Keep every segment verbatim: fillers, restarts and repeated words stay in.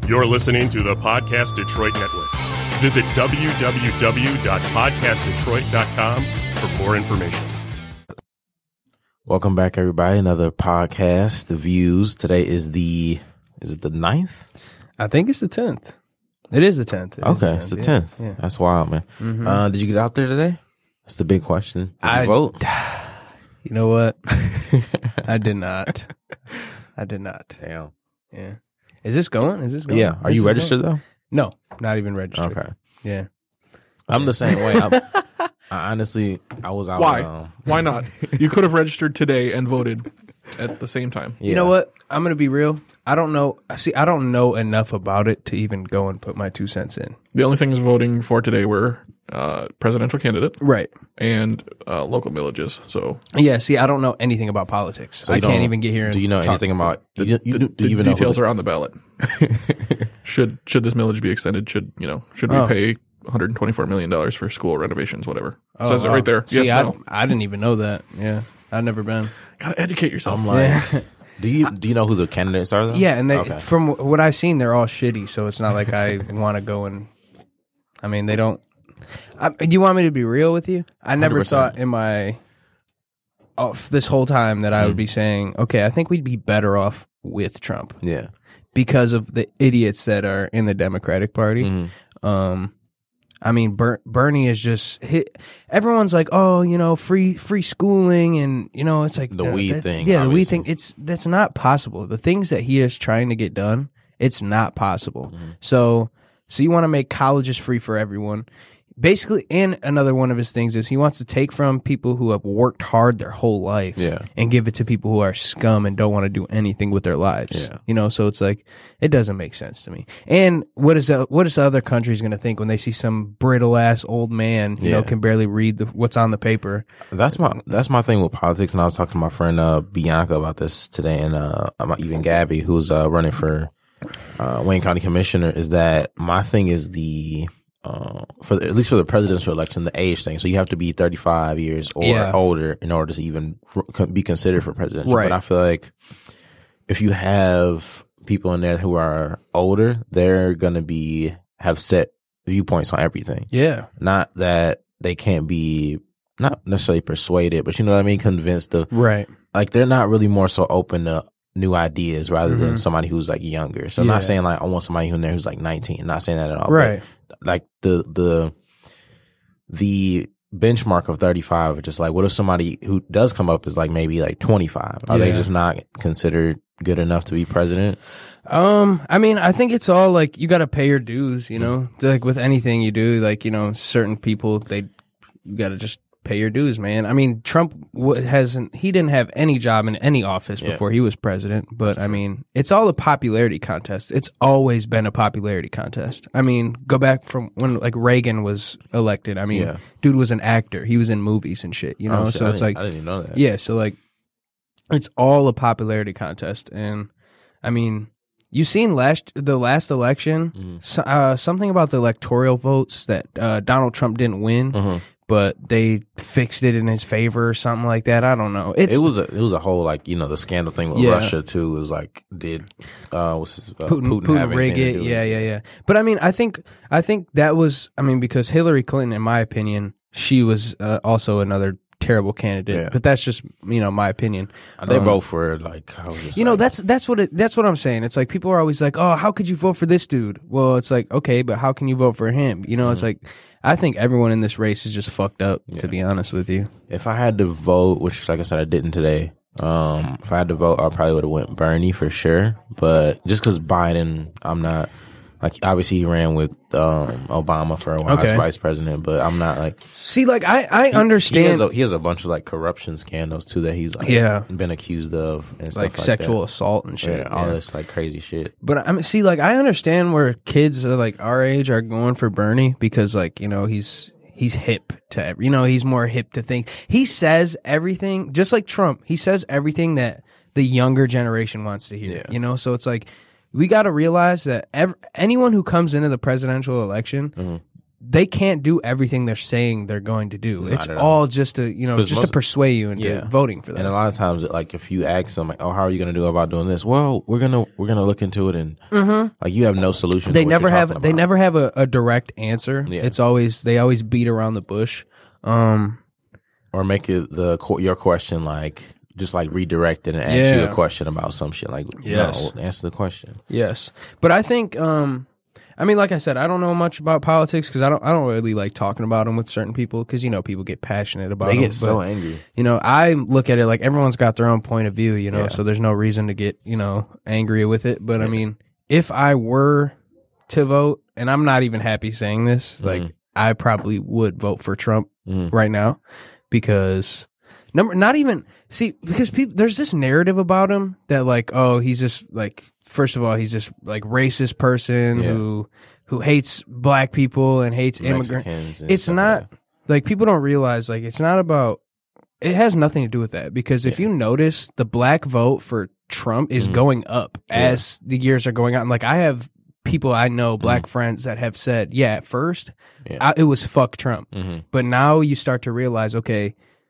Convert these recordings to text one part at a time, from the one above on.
You're listening to the Podcast Detroit Network. Visit w w w dot podcast detroit dot com for more information. Welcome back, everybody. Another podcast, The Views. Today is the, is it the ninth? I think it's the tenth. It is the tenth. It okay, the tenth. it's the yeah. tenth. Yeah. That's wild, man. Mm-hmm. Uh, did you get out there today? That's the big question. Did I you vote? You know what? I did not. I did not. Damn. Yeah. Is this going? Is this going? Yeah. Are this you registered, going? though? No, not even registered. Okay. Yeah. I'm the same way. I'm, I honestly, I was out. Why? Um, Why not? You could have registered today and voted at the same time. yeah. You know what? I'm going to be real. I don't know. See, I don't know enough about it to even go and put my two cents in. The only things voting for today were uh, presidential candidate Right. and uh, local millages. So Yeah, see, I don't know anything about politics. So I you can't don't- even get here and Do you know talk. anything about? Do you, you, the, do, do the you even know who details the- are on the ballot. should should this millage be extended? Should you know? Should we Oh. pay one hundred twenty-four million dollars for school renovations? Whatever. Oh, Says it wow. right there. See, yes, I, no. I didn't even know that. Yeah, I've never been. Gotta educate yourself. I'm like, do you do you know who the candidates are, though? Yeah, and they, Okay. from what I've seen, they're all shitty. So it's not like I want to go and. I mean, they don't. I, do you want me to be real with you? I never one hundred percent. thought in my. Oh, this whole time that I Mm. would be saying, okay, I think we'd be better off with Trump Yeah. because of the idiots that are in the Democratic Party. Mhm. Um, I mean, Ber- Bernie is just hit. Everyone's like, oh, you know, free free schooling, and you know, it's like The uh, weed that- thing, Yeah, the weed obviously. thing. It's that's not possible. The things that he is trying to get done, it's not possible. Mm-hmm. So, so you want to make colleges free for everyone. Basically, and another one of his things is he wants to take from people who have worked hard their whole life Yeah. and give it to people who are scum and don't want to do anything with their lives. Yeah. You know, so it's like, it doesn't make sense to me. And what is the, what is the other countries going to think when they see some brittle ass old man, you know, Yeah. can barely read the, what's on the paper? That's my that's my thing with politics, and I was talking to my friend uh, Bianca about this today, and uh, about even Gabby, who's uh, running for uh, Wayne County Commissioner. Is that my thing? Is the uh, for the, at least for the presidential election, the age thing. So you have to be thirty-five years or Yeah. older in order to even r- be considered for presidential. Right. But I feel like if you have people in there who are older, they're gonna be have set viewpoints on everything. Yeah. Not that they can't be not necessarily persuaded, but you know what I mean, convinced of Right. like they're not really more so open to new ideas rather Mm-hmm. than somebody who's like younger. So I'm Yeah. not saying like I want somebody in there who's like nineteen. Not saying that at all. Right. But, like the the the benchmark of thirty-five, just like what if somebody who does come up is like maybe like twenty-five? Are they Yeah. just not considered good enough to be president? Um, I mean, I think it's all like you got to pay your dues, you know, like with anything you do, like, you know, certain people, they, you got to just pay your dues, man. I mean, Trump w- hasn't, he didn't have any job in any office Yeah. before he was president, but I mean, it's all a popularity contest. It's always been a popularity contest. I mean, go back from when like Reagan was elected. I mean, Yeah. dude was an actor. He was in movies and shit, you know, Oh, shit, so I it's didn't- like, I didn't even know that. yeah, so like it's all a popularity contest, and I mean, you seen last the last election, Mm-hmm. so, uh, something about the electoral votes that uh, Donald Trump didn't win, Mm-hmm. but they fixed it in his favor or something like that. I don't know. It's It was a it was a whole like you know the scandal thing with Yeah. Russia too. Was like did uh what's his, uh, Putin, Putin, Putin, have rig anything it, to do with yeah, yeah, yeah. But I mean, I think I think that was, I mean, because Hillary Clinton, in my opinion, she was uh, also another terrible candidate. Yeah. But that's just, you know, my opinion. They Um, both were like I was just You know, like- that's that's what it, that's what I'm saying. It's like people are always like, "Oh, how could you vote for this dude?" Well, it's like, okay, but how can you vote for him? You know, it's like I think everyone in this race is just fucked up. To be honest with you, if I had to vote, which like I said I didn't today. Um, if I had to vote, I probably would have went Bernie for sure. But just because Biden, I'm not like obviously he ran with um Obama for a while Okay. as vice president, but I'm not like see, like I I he understand has, a, he has a bunch of like corruption scandals too that he's like Yeah. been accused of and stuff like like sexual that. assault and shit. Yeah, all yeah. this like crazy shit. But I mean, see, like I understand where kids are like our age are going for Bernie because, like, you know, he's he's hip to every, you know, he's more hip to things. He says everything, just like Trump. He says everything that the younger generation wants to hear. Yeah. You know, so it's like we got to realize that ev- anyone who comes into the presidential election, Mm-hmm. they can't do everything they're saying they're going to do. Not It's at all all. just to, you know, 'Cause just most- to persuade you into Yeah. voting for them. And a lot of times, like if you ask them, like, "Oh, how are you going to do about doing this?" Well, we're gonna we're gonna look into it, and like you have no solution. they to what never you're have talking they about. never have a, a direct answer. Yeah. It's always they always beat around the bush. Um, or make it the que- your question like just like redirect it and ask you Yeah. a question about some shit. Like, Yes. no, answer the question. yes, but I think um, I mean, like I said, I don't know much about politics because I don't I don't really like talking about them with certain people because you know people get passionate about They them. get so but, angry. you know, I look at it like everyone's got their own point of view. You know, Yeah. so there's no reason to get you know angry with it. But I mean, if I were to vote, and I'm not even happy saying this, like Mhm. I probably would vote for Trump Mhm. right now because number not even see because people there's this narrative about him that like oh he's just like first of all he's just like racist person Yeah. who who hates black people and hates immigrants. Mexicans and It's stuff not like that. like people don't realize like it's not about it has nothing to do with that because if you notice the black vote for Trump is Mhm. going up Yeah. as the years are going on. Like I have people I know, black friends that have said, yeah, at first Yeah. I, it was fuck Trump. Mhm. But now you start to realize, okay,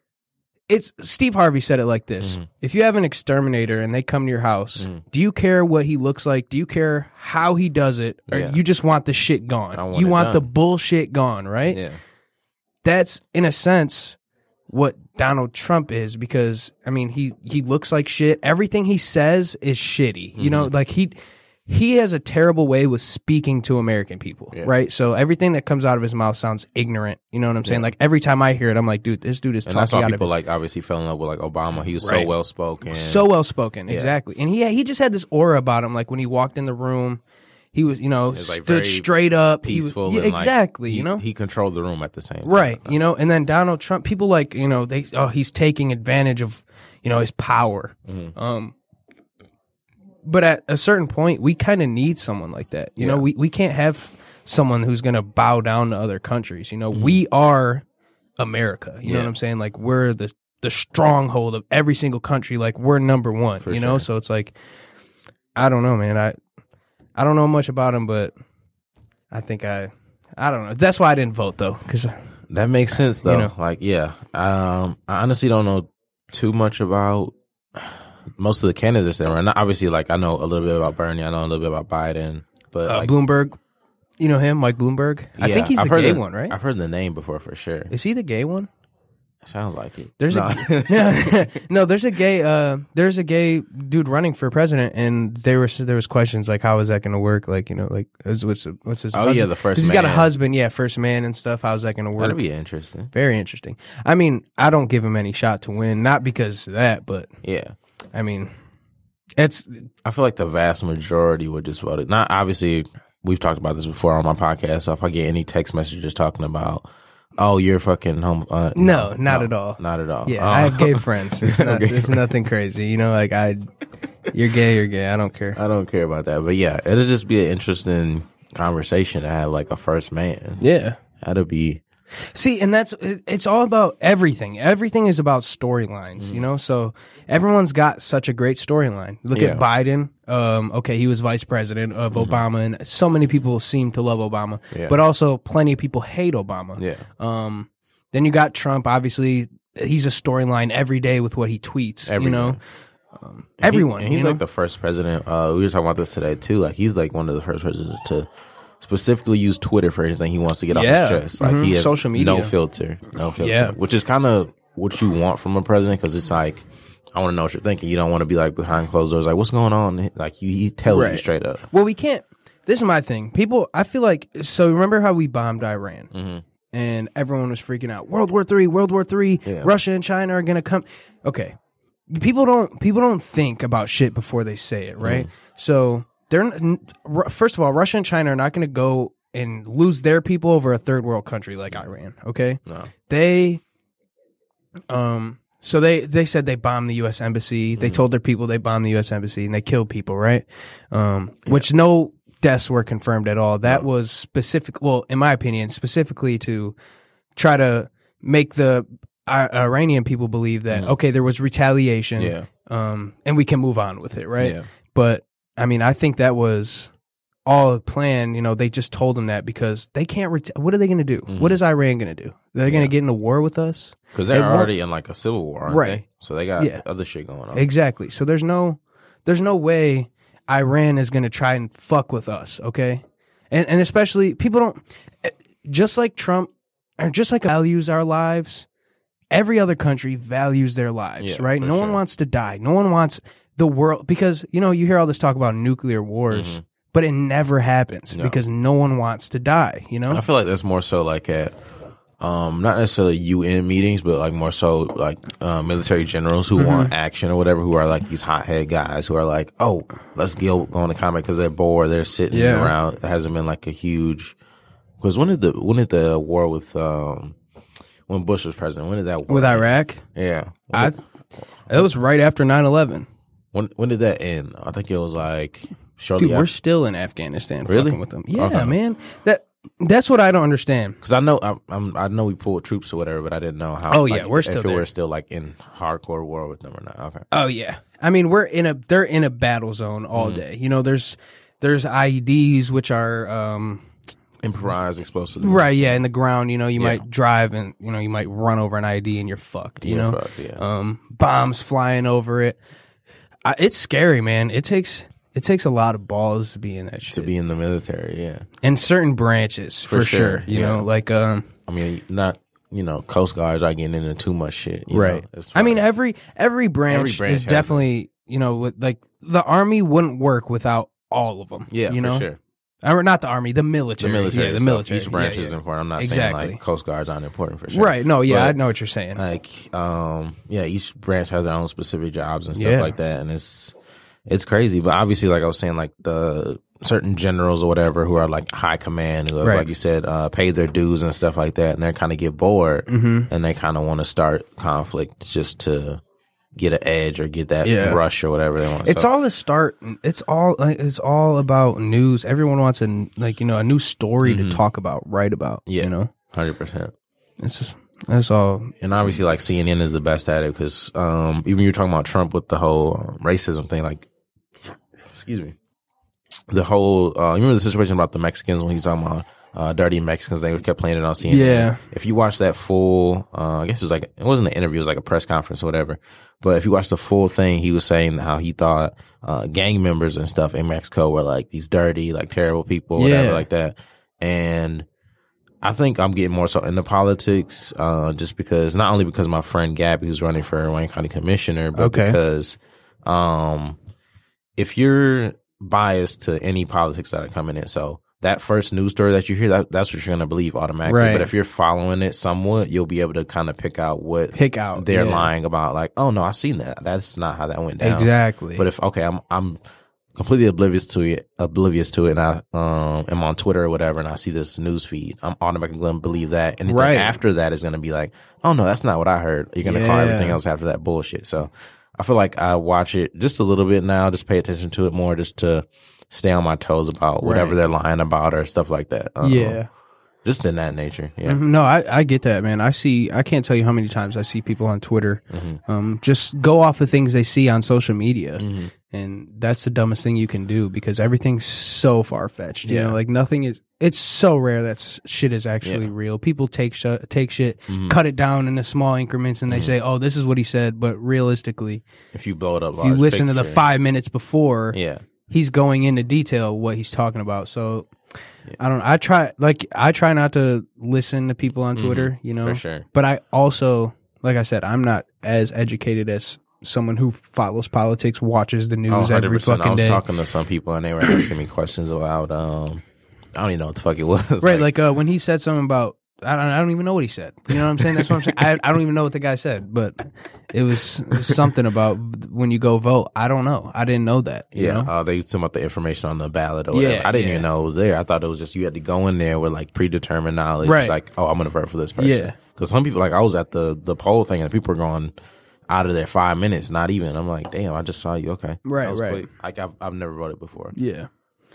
it's Steve Harvey said it like this. Mhm. If you have an exterminator and they come to your house, Mhm. do you care what he looks like? Do you care how he does it? Or Yeah. you just want the shit I gone? want You it want the done. bullshit gone, right? Yeah. That's in a sense what Donald Trump is because I mean he he looks like shit. Everything he says is shitty. You know, like he he has a terrible way with speaking to American people, Yeah. right? So everything that comes out of his mouth sounds ignorant. You know what I'm saying? Yeah. Like every time I hear it, I'm like, dude, this dude is And that's talking why out people of his like obviously fell in love with like Obama. He was Right. so well spoken. so well spoken, Yeah. exactly. And he he just had this aura about him. Like when he walked in the room, he was you know was, like, stood very straight up, He was- peaceful. yeah, and, like, exactly. he, you know, he controlled the room at the same time. right? You know, and then Donald Trump, people like you know they oh he's taking advantage of you know his power. Mhm. Um, but at a certain point, we kind of need someone like that. You know, Yeah. we we can't have someone who's going to bow down to other countries. You know, Mm-hmm. we are America. You know Yeah. what I'm saying? Like we're the the stronghold of every single country. Like we're number one. For you know, sure. so it's like I don't know, man. I I don't know much about him, but I think I I don't know. That's why I didn't vote though, because That makes sense though. You know. Like, yeah. Um, I honestly don't know too much about most of the candidates that run. Obviously, like I know a little bit about Bernie. I know a little bit about Biden, but uh, like, Bloomberg, you know him, Mike Bloomberg. I yeah, think he's I've the heard gay the- one, right? I've heard the name before for sure. Is he the gay one? Sounds like it. There's No. a no. There's a gay. Uh, there's a gay dude running for president, and there was there was questions like, how is that going to work? Like, you know, like what's what's, what's his? Oh, husband? yeah, the first 'Cause he's got a man. husband, yeah, first man and stuff. How's that going to work? That'd be interesting. Very interesting. I mean, I don't give him any shot to win, not because of that, but Yeah. I mean, it's I feel like the vast majority would just vote it. Not obviously, we've talked about this before on my podcast. So if I get any text messages talking about, oh, you're fucking home, uh, No, not at all. not at all. yeah. Oh. I have gay friends. It's, not, Okay. it's nothing crazy. You know, like I, you're gay, you're gay. I don't care. I don't care about that, but yeah, it'll just be an interesting conversation to have like a first man. Yeah. That'll be See, and that's it- it's all about everything. Everything is about storylines, you know. So everyone's got such a great storyline. Look Yeah. at Biden. Um, okay, he was vice president of Obama, and so many people seem to love Obama, Yeah. but also plenty of people hate Obama. yeah. Um, then you got Trump. Obviously, he's a storyline every day with what he tweets. You know, Everyone. um, He- everyone. and he's you like know? the first president. Uh, we were talking about this today too. Like he's like one of the first presidents to specifically use Twitter for anything he wants to get off Yeah. his chest. Like Mhm. he has Social media. no filter, no filter. Yeah. Which is kind of what you want from a president because it's like I want to know what you're thinking. You don't want to be like behind closed doors, like what's going on. Like you, he tells you Right. straight up. Well, we can't. This is my thing. People, I feel like. So remember how we bombed Iran? Mm-hmm. And everyone was freaking out. World War Three, World War Three. Yeah. Russia and China are gonna come. Okay, people don't people don't think about shit before they say it, right? So they're n- r- first of all, Russia and China are not gonna go and lose their people over a third world country like Iran. Okay, No. they um. So they they said they bombed the U S embassy. They told their people they bombed the U S embassy and they killed people, right? Um, which no deaths were confirmed at all. That was specific. Well, in my opinion, specifically to try to make the uh, Iranian people believe that okay, there was retaliation, Yeah. um, and we can move on with it, right? Yeah. But I mean, I think that was all planned. You know, they just told them that because they can't. Ret- what are they going to do? Mm-hmm. What is Iran going to do? They're going to Yeah. get into war with us Because they're They won't- already in like a civil war, aren't Right. they? So they got Yeah. other shit going on. exactly. So there's no, there's no way Iran is going to try and fuck with us. Okay, and and especially people don't. Just like Trump, or just like values our lives, every other country values their lives, Yeah, right? for No sure. one wants to die. No one wants the world, because, you know, you hear all this talk about nuclear wars, Mhm. but it never happens No. because no one wants to die, you know? I feel like that's more so like at, um, not necessarily U N meetings, but like more so like uh, military generals who Mm-hmm. want action or whatever, who are like these hothead guys who are like, oh, let's go, go on the combat because they're bored, they're sitting Yeah. around. It hasn't been like a huge. Because when did the when did the war with um when Bush was president? When did that war With end? Iraq, Yeah. When I, did, it was right after nine eleven. when when did that end? I think it was like shortly Dude, we're after. still in Afghanistan Really? fucking with them. Yeah, Okay. man. That That's what I don't understand. Because I know I, I'm, I know we pulled troops or whatever, but I didn't know how. Oh, like, yeah, we're still if we there. were still like in hardcore war with them or not. Okay. Oh yeah, I mean we're in a they're in a battle zone all Mm-hmm. day. You know, there's there's I E Ds which are um, Improvised explosive. right, yeah, in the ground. You know, you Yeah. might drive and you know you might run over an I E D and you're fucked. You You're know, fucked, yeah. um, bombs flying over it. I, it's scary, man. It takes it takes a lot of balls to be in that shit. To be in the military, yeah. in certain branches for, For sure. sure, You yeah. know, like um, I mean, not you know, Coast Guards are getting into too much shit. You right. Know, as I mean, far as- every every branch, branch is has definitely you know with, like the army wouldn't work without all of them. yeah, you for know, sure. or not the army, the The military. military, yeah, the itself, military. Each branch yeah, is yeah. important. I'm not Exactly. saying like Coast Guards aren't important for sure. Right. No. Yeah, But, I know what you're saying. Like, um, yeah, each branch has their own specific jobs and stuff Yeah. like that, and it's it's crazy. But obviously, like I was saying, like the certain generals or whatever who are like high command, who have, Right. like you said, uh, pay their dues and stuff like that, and they kind of get bored, Mm-hmm. and they kind of want to start conflict just to get an edge or get that Yeah. rush or whatever they want. It's So, all the start. It's all like it's all about news. Everyone wants a like you know a new story to talk about, write about. Mm-hmm. Yeah. You know, hundred percent. it's just that's all. And obviously, like C N N is the best at it because um, even you're talking about Trump with the whole um, racism thing, like, excuse me, the whole. Uh, you remember the situation about the Mexicans when he's talking about uh, dirty Mexicans? They kept playing it on C N N. Yeah. If you watch that full, uh, I guess it was like it wasn't an interview; it was like a press conference or whatever. But if you watch the full thing, he was saying how he thought uh, gang members and stuff in Mexico were like these dirty, like terrible people, whatever, Yeah. like that, and. I think I'm getting more so into politics, uh, just because not only because my friend Gabby, who's running for Wayne County Commissioner, but Okay. because um, if you're biased to any politics that are coming in, so that first news story that you hear, that, that's what you're going to believe automatically. Right. But if you're following it somewhat, you'll be able to kind of pick out what Pick out, they're yeah. lying about. Like, oh no, I seen that. That's not how that went down. Exactly. But if okay, I'm I'm completely oblivious to it, oblivious to it, and I um am on Twitter or whatever, and I see this news feed, I'm automatically going to believe that. And Right. after that is going to be like, oh no, that's not what I heard. You're going to call Yeah. everything else after that bullshit. So I feel like I watch it just a little bit now, just pay attention to it more, just to stay on my toes about whatever Right. they're lying about or stuff like that. Um, yeah. just in that nature. Yeah. Mhm. No, I, I get that, man. I see. I can't tell you how many times I see people on Twitter, um, just go off the things they see on social media, Mhm. and that's the dumbest thing you can do because everything's so far fetched. You Yeah. know, like nothing is. It's so rare that s- shit is actually Yeah. real. People take sh- take shit, Mhm. cut it down into small increments, and they say, "Oh, this is what he said." But realistically, If you blow it up, if you listen to the five minutes before, yeah. he's going into detail what he's talking about. So I don't. I try like I try not to listen to people on Twitter. You know, Mm-hmm. For sure. but I also, like I said, I'm not as educated as someone who follows politics, watches the news Oh, every one hundred percent. I fucking was day. talking to some people and they were asking me questions about um I don't even know what the fuck it was. Right, like, uh, when he said something about I don't, I don't even know what he said. You know what I'm saying? That's what I'm saying. I, I don't even know what the guy said, but it was, it was something about when you go vote. I don't know. I didn't know that. You yeah, know? uh, they talking about the information on the ballot or whatever. Yeah, I didn't yeah. even know it was there. I thought it was just you had to go in there with like predetermined knowledge. Right. Like, oh, I'm gonna vote for this person. Yeah. Because some people, like I was at the the poll thing and people were going out of there five minutes, not even. I'm like, damn, I just saw you. Okay, Right, That was right. quick. Like I've I've never voted before. Yeah.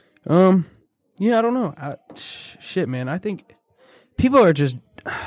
Um. Yeah, I don't know. I, sh- shit, man. I think people are just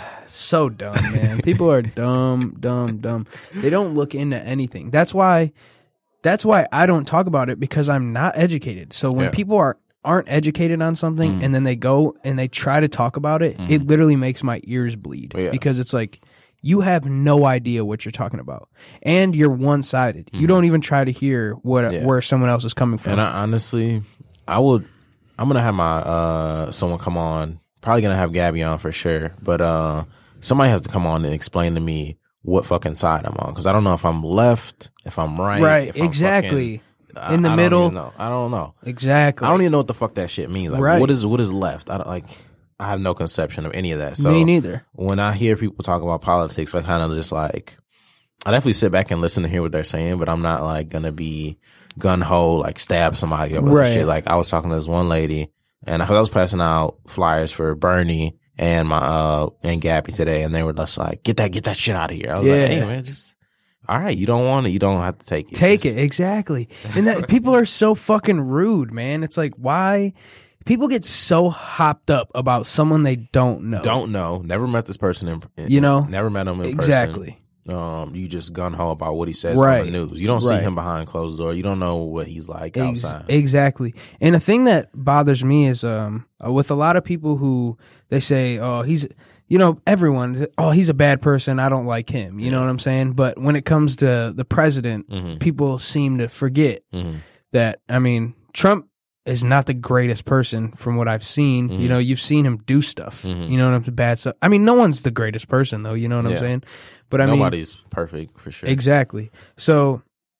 so dumb, man. People are dumb, dumb, dumb. They don't look into anything. That's why. That's why I don't talk about it because I'm not educated. So when Yeah. people are aren't educated on something Mm. and then they go and they try to talk about it, Mm. it literally makes my ears bleed Yeah. because it's like you have no idea what you're talking about and you're one-sided. Mm. You don't even try to hear what Yeah. where someone else is coming from. And I, honestly, I would. I'm gonna have my uh someone come on. Probably gonna have Gabby on for sure. But uh, somebody has to come on and explain to me what fucking side I'm on because I don't know if I'm left, if I'm right, right, if I'm exactly. fucking, In the I, I middle. Don't even know. I don't know. Exactly. I don't even know what the fuck that shit means. Like, Right. what is what is left? I don't like. I have no conception of any of that. So Me neither. when I hear people talk about politics, I kind of just like. I definitely sit back and listen to hear what they're saying, but I'm not like gonna be gun ho like stab somebody over Right. this shit. Like I was talking to this one lady, and I was passing out flyers for Bernie and my uh and Gabby today, and they were just like, "Get that, get that shit out of here." I was Yeah. like, "Hey man, just all right. You don't want it, you don't have to take it. Take Just- it, exactly. And that people are so fucking rude, man. It's like, why? People get so hopped up about someone they don't know. Don't know. Never met this person in. in You know? never met him in Exactly. person. Um, you just gun ho about what he says Right. on the news. You don't see Right. him behind closed door. You don't know what he's like Ex- outside. exactly. And the thing that bothers me is um uh, with a lot of people who they say, oh, he's, you know, everyone, oh, he's a bad person. I don't like him. You know what I'm saying? But when it comes to the president, Mhm. people seem to forget Mhm. that, I mean, Trump is not the greatest person from what I've seen. Mhm. You know, you've seen him do stuff. Mhm. You know what I'm saying? Bad stuff. I mean, no one's the greatest person though. You know what I'm Yeah. saying? But I mean, Nobody's perfect for sure. exactly. So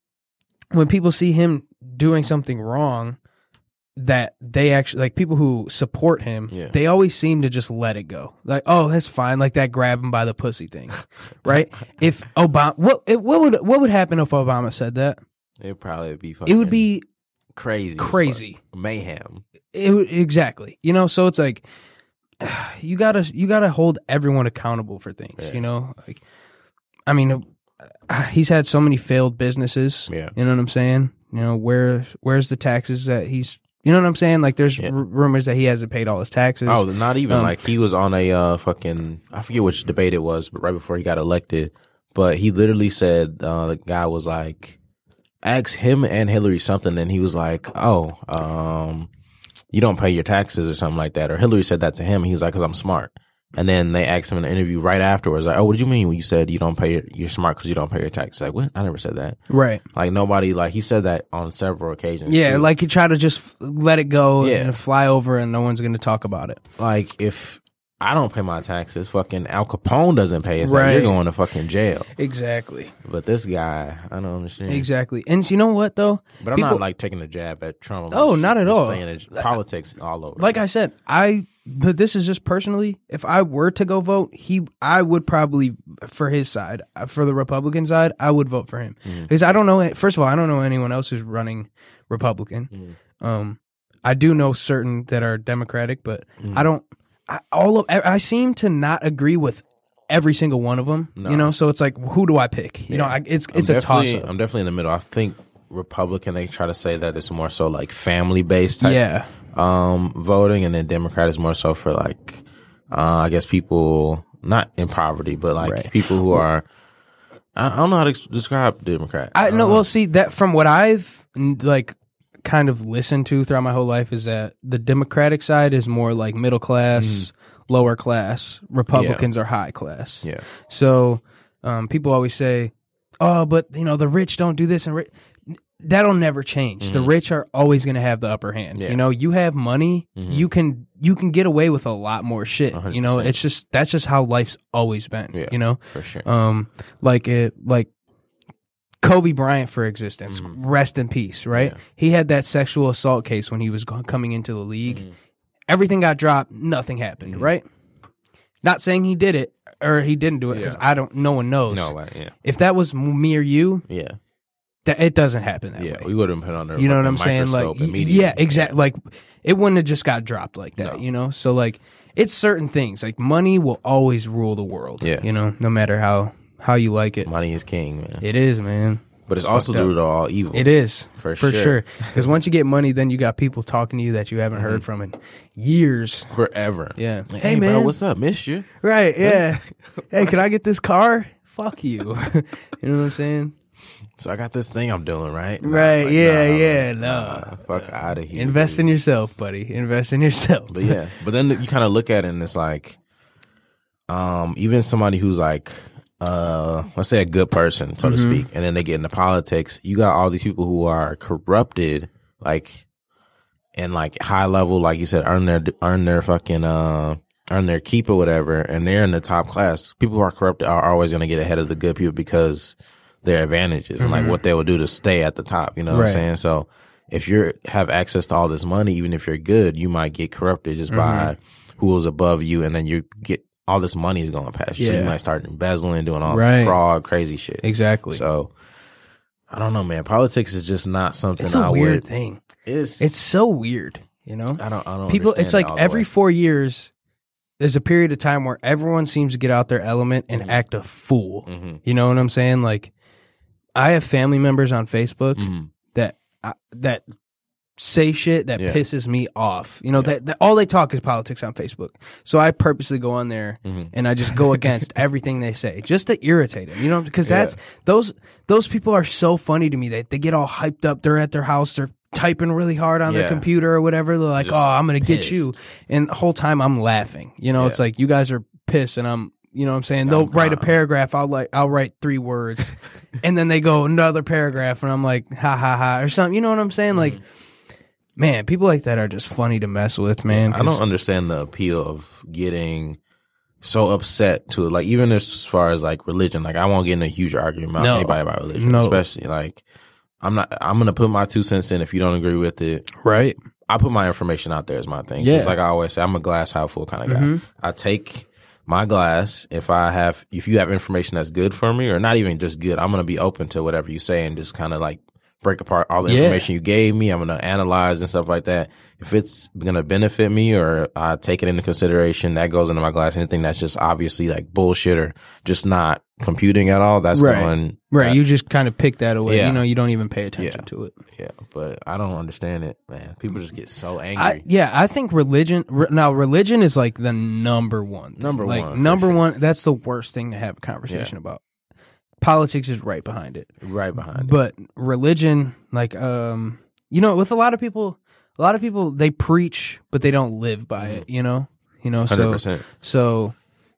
when people see him doing something wrong, that they actually like people who support him, Yeah. they always seem to just let it go. Like, oh, that's fine. Like that grab him by the pussy thing, right? If Obama, what it, what would what would happen if Obama said that? It'd probably be fucking It would be crazy. as fuck. crazy. Mayhem. It would, exactly. You know, so it's like you gotta you gotta hold everyone accountable for things. Yeah. You know, like I mean, uh, he's had so many failed businesses. Yeah. You know what I'm saying? You know, where where's the taxes that he's? You know what I'm saying? Like, there's Yeah. r- rumors that he hasn't paid all his taxes. Oh, not even Um, like he was on a uh, fucking I forget which debate it was, but right before he got elected, but he literally said uh, the guy was like, ask him and Hillary something, and he was like, oh, um, you don't pay your taxes or something like that, or Hillary said that to him. He's like, because I'm smart. And then they asked him in an interview right afterwards, like, oh, what did you mean when you said you don't pay your, you're smart because you don't pay your taxes? Like, what? I never said that. Right. Like nobody, like he said that on several occasions. Yeah, too. like you try to just f- let it go Yeah. and fly over, and no one's going to talk about it. like if I don't pay my taxes, fucking Al Capone doesn't pay his. Like, Right. you're going to fucking jail. Exactly. But this guy, I don't understand. Exactly. And you know what though? But I'm People- not like taking a jab at Trump. I'm Oh, just- not at just all. Saying it's politics all over. Like I said, I but this is just personally, if I were to go vote, he I would probably for his side, for the Republican side, I would vote for him. Mm-hmm. Because I don't know first of all, I don't know anyone else who's running Republican. Mm-hmm. Um I do know certain that are Democratic, but Mm-hmm. I don't I, all of I seem to not agree with every single one of them, No. you know? So it's like who do I pick? You know, I, it's I'm it's a toss definitely- up. I'm definitely in the middle. I think Republican, they try to say that it's more so like family based type Yeah. um, voting, and then Democrat is more so for like, uh, I guess people not in poverty, but like Right. people who are. I I don't know how to ex- describe Democrat. I don't no, know. well, see that from what I've n- like kind of listened to throughout my whole life is that the Democratic side is more like middle class, lower class. Republicans are high class. Yeah. So um, people always say, "Oh, but you know the rich don't do this," and ri-. That'll never change. The rich are always going to have the upper hand. Yeah. You know, you have money, you can you can get away with a lot more shit. one hundred You know, percent. it's just that's just how life's always been. Yeah. You know, For sure. um, like it, like Kobe Bryant, for existence, rest in peace. Right? Yeah. He had that sexual assault case when he was go- coming into the league. Everything got dropped. Nothing happened. Right? Not saying he did it or he didn't do it because Yeah. I don't. No one knows. No way. Yeah. If that was me or you, Yeah. that it doesn't happen that Yeah. way. We would have put on there. You know what I'm saying? Like, y- yeah, exactly. Like, it wouldn't have just got dropped like that. No. You know? So like, it's certain things. Like, money will always rule the world. Yeah. You know, no matter how how you like it. Money is king, man. It is, man. But it's also fucked up. due to all evil. It is For for sure. sure. Because once you get money, then you got people talking to you that you haven't heard from in years. Forever. Yeah. Like, Hey, hey, man. bro, what's up? Missed you. Right? Yeah. Hey, can I get this car? Fuck you. You know what I'm saying? So I got this thing I'm doing, right? Nah, Right, like, yeah, nah, yeah, no. nah, fuck out of here. Invest in yourself, buddy. Invest in yourself. But yeah, but then you kind of look at it and it's like, um, even somebody who's like, uh, let's say a good person, so to Mm-hmm. speak, and then they get into politics. You got all these people who are corrupted, like, and like high level, like you said, earn their earn their fucking uh earn their keep or whatever, and they're in the top class. People who are corrupted are always going to get ahead of the good people because their advantages and like what they will do to stay at the top. You know what Right. I'm saying? So if you have access to all this money, even if you're good, you might get corrupted just by who is above you, and then you get all this money is going past you. So Yeah. you might start embezzling, doing all Right. fraud, crazy shit. Exactly. So I don't know, man. Politics is just not something It's a I weird would. thing. It's It's so weird, you know? I don't I don't People, understand it's it like all the every way. four years, there's a period of time where everyone seems to get out their element and act a fool. Mhm. You know what I'm saying? Like, I have family members on Facebook Mhm. that uh, that say shit that Yeah. pisses me off. You know, that, that all they talk is politics on Facebook. So I purposely go on there Mhm. and I just go against everything they say just to irritate them. You know, because Yeah. that's those those people are so funny to me. They they get all hyped up. They're at their house. They're typing really hard on their Yeah. computer or whatever. They're like, Just "Oh, I'm gonna get pissed. you," and the whole time I'm laughing. You know, Yeah. it's like you guys are pissed, and I'm. You know what I'm saying? They'll I'm write a calm. paragraph. I'll like I'll write three words, and then they go another paragraph, and I'm like ha ha ha or something. You know what I'm saying? Like, man, people like that are just funny to mess with, man. I 'cause- don't understand the appeal of getting so upset to it. Like even as far as like religion, like I won't get in a huge argument about No. anybody about religion, No. especially like I'm not. I'm gonna put my two cents in. If you don't agree with it, right. I put my information out there as my thing. Yeah. It's like I always say, I'm a glass half full kind of guy. Mhm. I take my glass. If I have, if you have information that's good for me, or not even just good, I'm gonna be open to whatever you say and just kind of like break apart all the Yeah. information you gave me. I'm gonna analyze and stuff like that. If it's gonna benefit me or I take it into consideration, that goes into my glass. Anything that's just obviously like bullshit or just not computing at all, that's Right. going Right. that- You just kind of pick that away. Yeah. You know, you don't even pay attention Yeah. to it. yeah. But I don't understand it, man. People just get so angry. I, yeah, I think religion. Re, now, religion is like the number one. thing. Number like, one, for Number sure. one. That's the worst thing to have a conversation about. Politics is right behind it. right behind it. But religion, like, um, you know, with a lot of people, a lot of people they preach, but they don't live by it. You know, you know. one hundred So, percent. so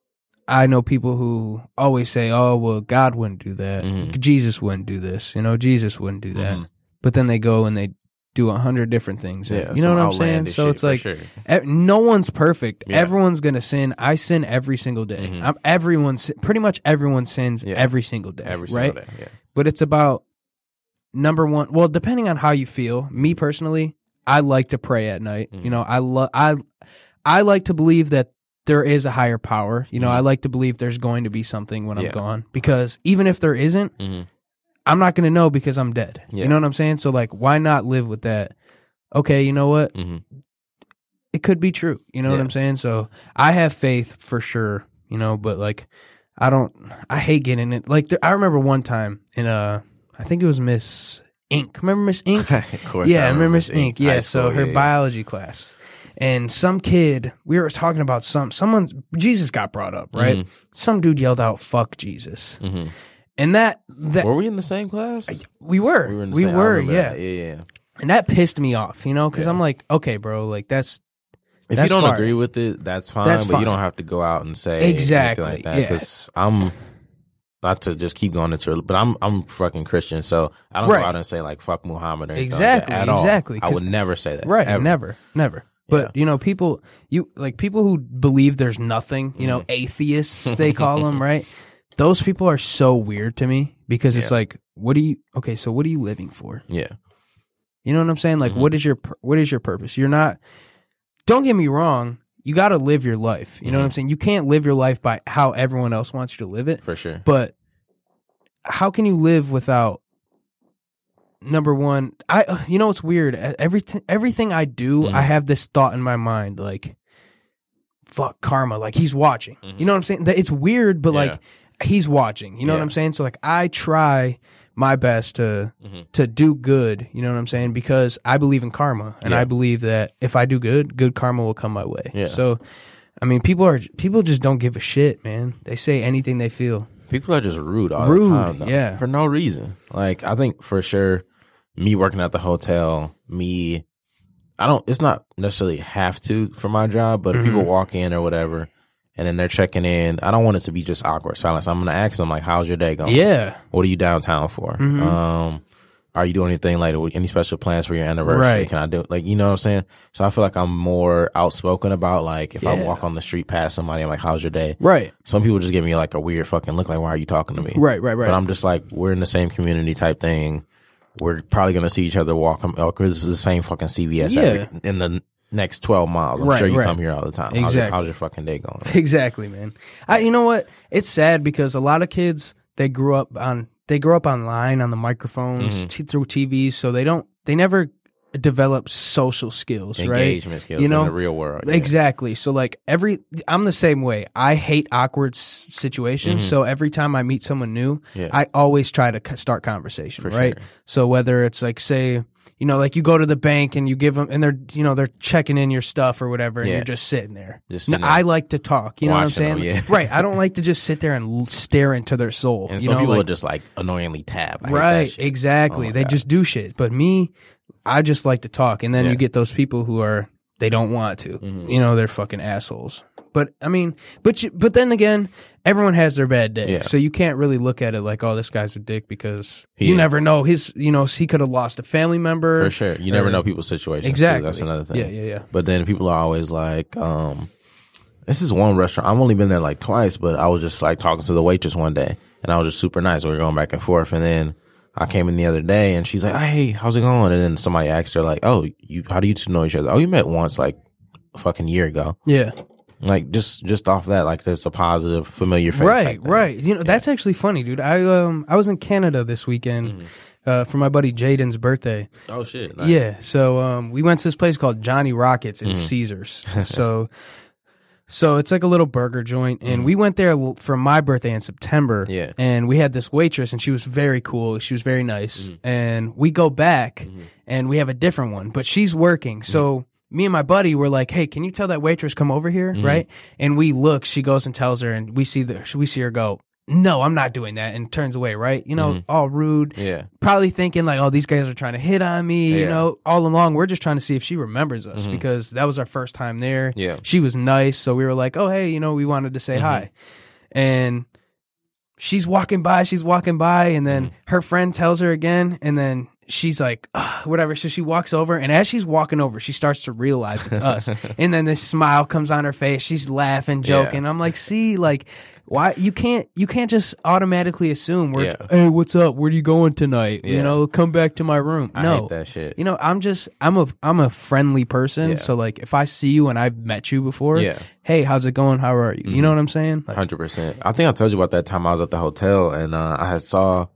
I know people who always say, "Oh, well, God wouldn't do that. Mhm. Jesus wouldn't do this. You know, Jesus wouldn't do that." Mhm. But then they go and they do a hundred different things. Yeah, you know some what I'm saying? outlandish So shit, it's for like sure. e- no one's perfect. Yeah. Everyone's gonna sin. I sin every single day. Mhm. I'm, everyone, si- pretty much everyone sins Yeah. every single day. every right? single day. Yeah. But it's about number one. Well, depending on how you feel. Me personally, I like to pray at night. Mhm. You know, I love I I like to believe that there is a higher power. You know, Mhm. I like to believe there's going to be something when Yeah. I'm gone. Because even if there isn't, Mm-hmm. I'm not going to know because I'm dead. Yeah. You know what I'm saying? So like, why not live with that? Okay, you know what? Mm-hmm. It could be true. You know what Yeah. I'm saying? So I have faith for sure. You know, but like, I don't. I hate getting it. Like, there, I remember one time in uh, I think it was Miss Ink. Remember Miss Ink? Of course. Yeah, I remember Miss Ink. Yeah, High so school, her yeah, yeah. biology class. And some kid, we were talking about some, someone, Jesus got brought up, right? Mhm. Some dude yelled out, "Fuck Jesus." Mhm. And that, that, Were we in the same class? we were, We were in the we same. I were, remember yeah. that. Yeah, yeah. And that pissed me off, you know, because Yeah. I'm like, okay, bro, like that's, If That's you don't fine. agree with it, that's fine. That's but fine. you don't have to go out and say Exactly, anything like that. yeah. Because I'm not to just keep going into it, but I'm I'm fucking Christian, so I don't Right. go out and say like fuck Muhammad or anything Exactly, like that at exactly, all. I 'cause- would never say that. right, ever. never, never. But you know, people, you like people who believe there's nothing, you Mm-hmm. know, atheists they call them, right? Those people are so weird to me because it's Yeah. like, what do you? Okay, so what are you living for? Yeah. You know what I'm saying? Like, Mhm. what is your pur- what is your purpose? You're not. Don't get me wrong. You got to live your life. You know what I'm Mhm. saying? You can't live your life by how everyone else wants you to live it. For sure. But how can you live without? Number one, I you know it's weird. Everything everything I do, Mhm. I have this thought in my mind like, fuck karma. Like he's watching. Mhm. You know what I'm saying? That it's weird, but Yeah. like he's watching. You know what Yeah. I'm saying? So like I try my best to Mhm. to do good. You know what I'm saying? Because I believe in karma, and Yeah. I believe that if I do good, good karma will come my way. Yeah. So, I mean, people are people just don't give a shit, man. They say anything they feel. People are just rude all Rude, the time. Though, yeah. for no reason. Like I think for sure, me working at the hotel, me, I don't. It's not necessarily have to for my job, but if Mm-hmm. people walk in or whatever, and then they're checking in, I don't want it to be just awkward silence. I'm gonna ask them like, "How's your day going? Yeah. What are you downtown for? Mm-hmm. Um, are you doing anything like any special plans for your anniversary? Right. Can I do like you know what I'm saying? So I feel like I'm more outspoken about like if I Yeah. walk on the street past somebody, I'm like, "How's your day?" Right. Some people just give me like a weird fucking look, like, "Why are you talking to me?" Right, right, right. But I'm just like, we're in the same community type thing. We're probably gonna see each other walk. Oh, this is the same fucking C V S Yeah. every, in the next twelve miles. I'm Right, sure you right. come here all the time. How's, your, Exactly. how's your fucking day going? Exactly, man. I, you know what? It's sad because a lot of kids they grew up on they grew up online on the microphones Mm-hmm. t- through T Vs, so they don't they never develop social skills, right? Engagement skills You know, in the real world. Yeah. Exactly. So like every I'm the same way. I hate awkward s- situations. So every time I meet someone new, Mm-hmm. Yeah. I always try to c- start conversation, For right? sure. So whether it's like say, you know, like you go to the bank and you give them and they're, you know, they're checking in your stuff or whatever and Yeah. you're just sitting there. Just Now, sitting there. I like to talk, you know what I'm Watching saying? them, yeah. Right. I don't like to just sit there and l- stare into their soul. And you some know, people like, will just like annoyingly tap. I hate that right, shit. exactly. Oh my they God. just do shit. But me, I just like to talk. And then Yeah. you get those people who are they don't want to. Mm-hmm. You know, they're fucking assholes. But I mean, but you, but then again, everyone has their bad day. Yeah. So you can't really look at it like, oh, this guy's a dick because He you is. never know his. You know, he could have lost a family member. For sure. You never or- know people's situations. Exactly. Too. That's another thing. Yeah, yeah, yeah. But then people are always like, um, this is one restaurant. I've only been there like twice, but I was just like talking to the waitress one day and I was just super nice. We were going back and forth. And then I came in the other day and she's like, hey, how's it going? And then somebody asked her like, oh, you, how do you two know each other? Oh, you met once like a fucking year ago. Yeah. Like just, just off that, like there's a positive, familiar face. Right, type thing. right. You know, that's actually funny, dude. I um I was in Canada this weekend Mm-hmm. uh, for my buddy Jaden's birthday. Oh shit. Nice. Yeah, so um, we went to this place called Johnny Rockets Mm-hmm. in Caesars. so, so it's like a little burger joint, and we went there l- for my birthday in September. Mm-hmm. Yeah. and we had this waitress, and she was very cool. She was very nice, Mm-hmm. and we go back, and we have a different one, but she's working. So me and my buddy were like, "Hey, can you tell that waitress come over here?" Mm-hmm. Right? And we look. She goes and tells her, and we see the we see her go. No, I'm not doing that, and turns away. Right? You know, all rude. Yeah. Probably thinking like, oh, these guys are trying to hit on me. You Yeah. know, all along we're just trying to see if she remembers us because that was our first time there. Yeah. She was nice, so we were like, oh, hey, you know, we wanted to say hi, and she's walking by, she's walking by, and then her friend tells her again, and then she's like, "Ugh," whatever. So she walks over, and as she's walking over, she starts to realize it's us, and then this smile comes on her face. She's laughing, joking. I'm like, see, like. Why you can't you can't just automatically assume we're Yeah. hey, what's up, where are you going tonight, you Yeah. know, come back to my room. I No, hate that shit. you know, I'm just I'm a I'm a friendly person, Yeah. so like if I see you and I've met you before, Yeah. hey, how's it going, how are you, you know what I'm saying? Like, Hundred percent. I think I told you about that time I was at the hotel and uh, I had saw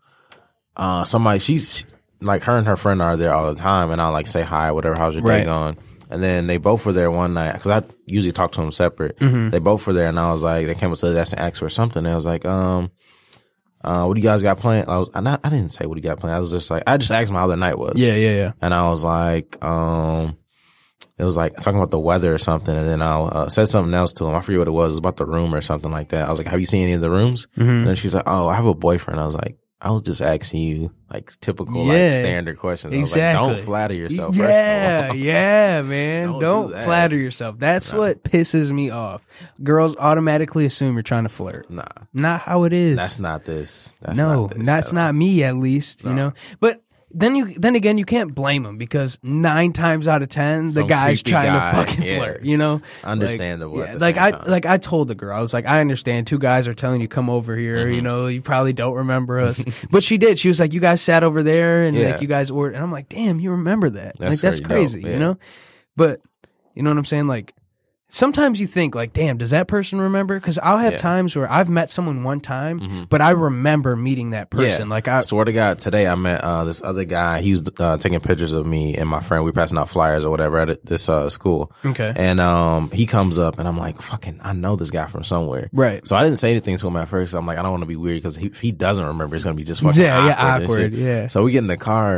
uh, somebody. She's like her and her friend are there all the time, and I like say hi, whatever. How's your day Right. going? And then they both were there one night because I usually talk to them separate. Mm-hmm. They both were there, and I was like, they came up to the desk and asked for something. And I was like, um, uh, what do you guys got planned? I was, I, not, I didn't say what do you got planned. I was just like, I just asked them how their night was. yeah, yeah, yeah. And I was like, um, it was like talking about the weather or something. And then I uh, said something else to him. I forget what it was. It was about the room or something like that. I was like, have you seen any of the rooms? Mm-hmm. And then she's like, oh, I have a boyfriend. I was like, I was just asking you like typical, Yeah. like standard questions. I was like, don't Exactly. flatter yourself. Yeah, first of all. yeah, man. Don't Don't, do that. flatter yourself. That's what pisses me off. Girls automatically assume you're trying to flirt. Nah, Not how it is. that's not this. That's no, not this that's at not me. At least you know. But then you, then again, you can't blame them because nine times out of ten, the Some guy's creepy trying guy, to fucking yeah. flirt. You know, Understandable Like, at yeah, the like same I, time. like I told the girl, I was like, I understand. Two guys are telling you come over here. Mm-hmm. You know, you probably don't remember us, but she did. She was like, you guys sat over there and Yeah. like you guys ordered, and I'm like, damn, you remember that? That's like that's very dope, crazy. yeah. You know, but you know what I'm saying, like. Sometimes you think like, damn, does that person remember? Because I'll have Yeah. times where I've met someone one time, but I remember meeting that person. Like I, I swear to God, today I met uh, this other guy. He was uh, taking pictures of me and my friend. We passing out flyers or whatever at this uh, school. Okay. And um, he comes up and I'm like, fucking, I know this guy from somewhere. Right. So I didn't say anything to him at first. I'm like, I don't want to be weird because he, if he doesn't remember, it's gonna be just fucking Yeah, yeah, awkward. and awkward, shit. yeah. So we get in the car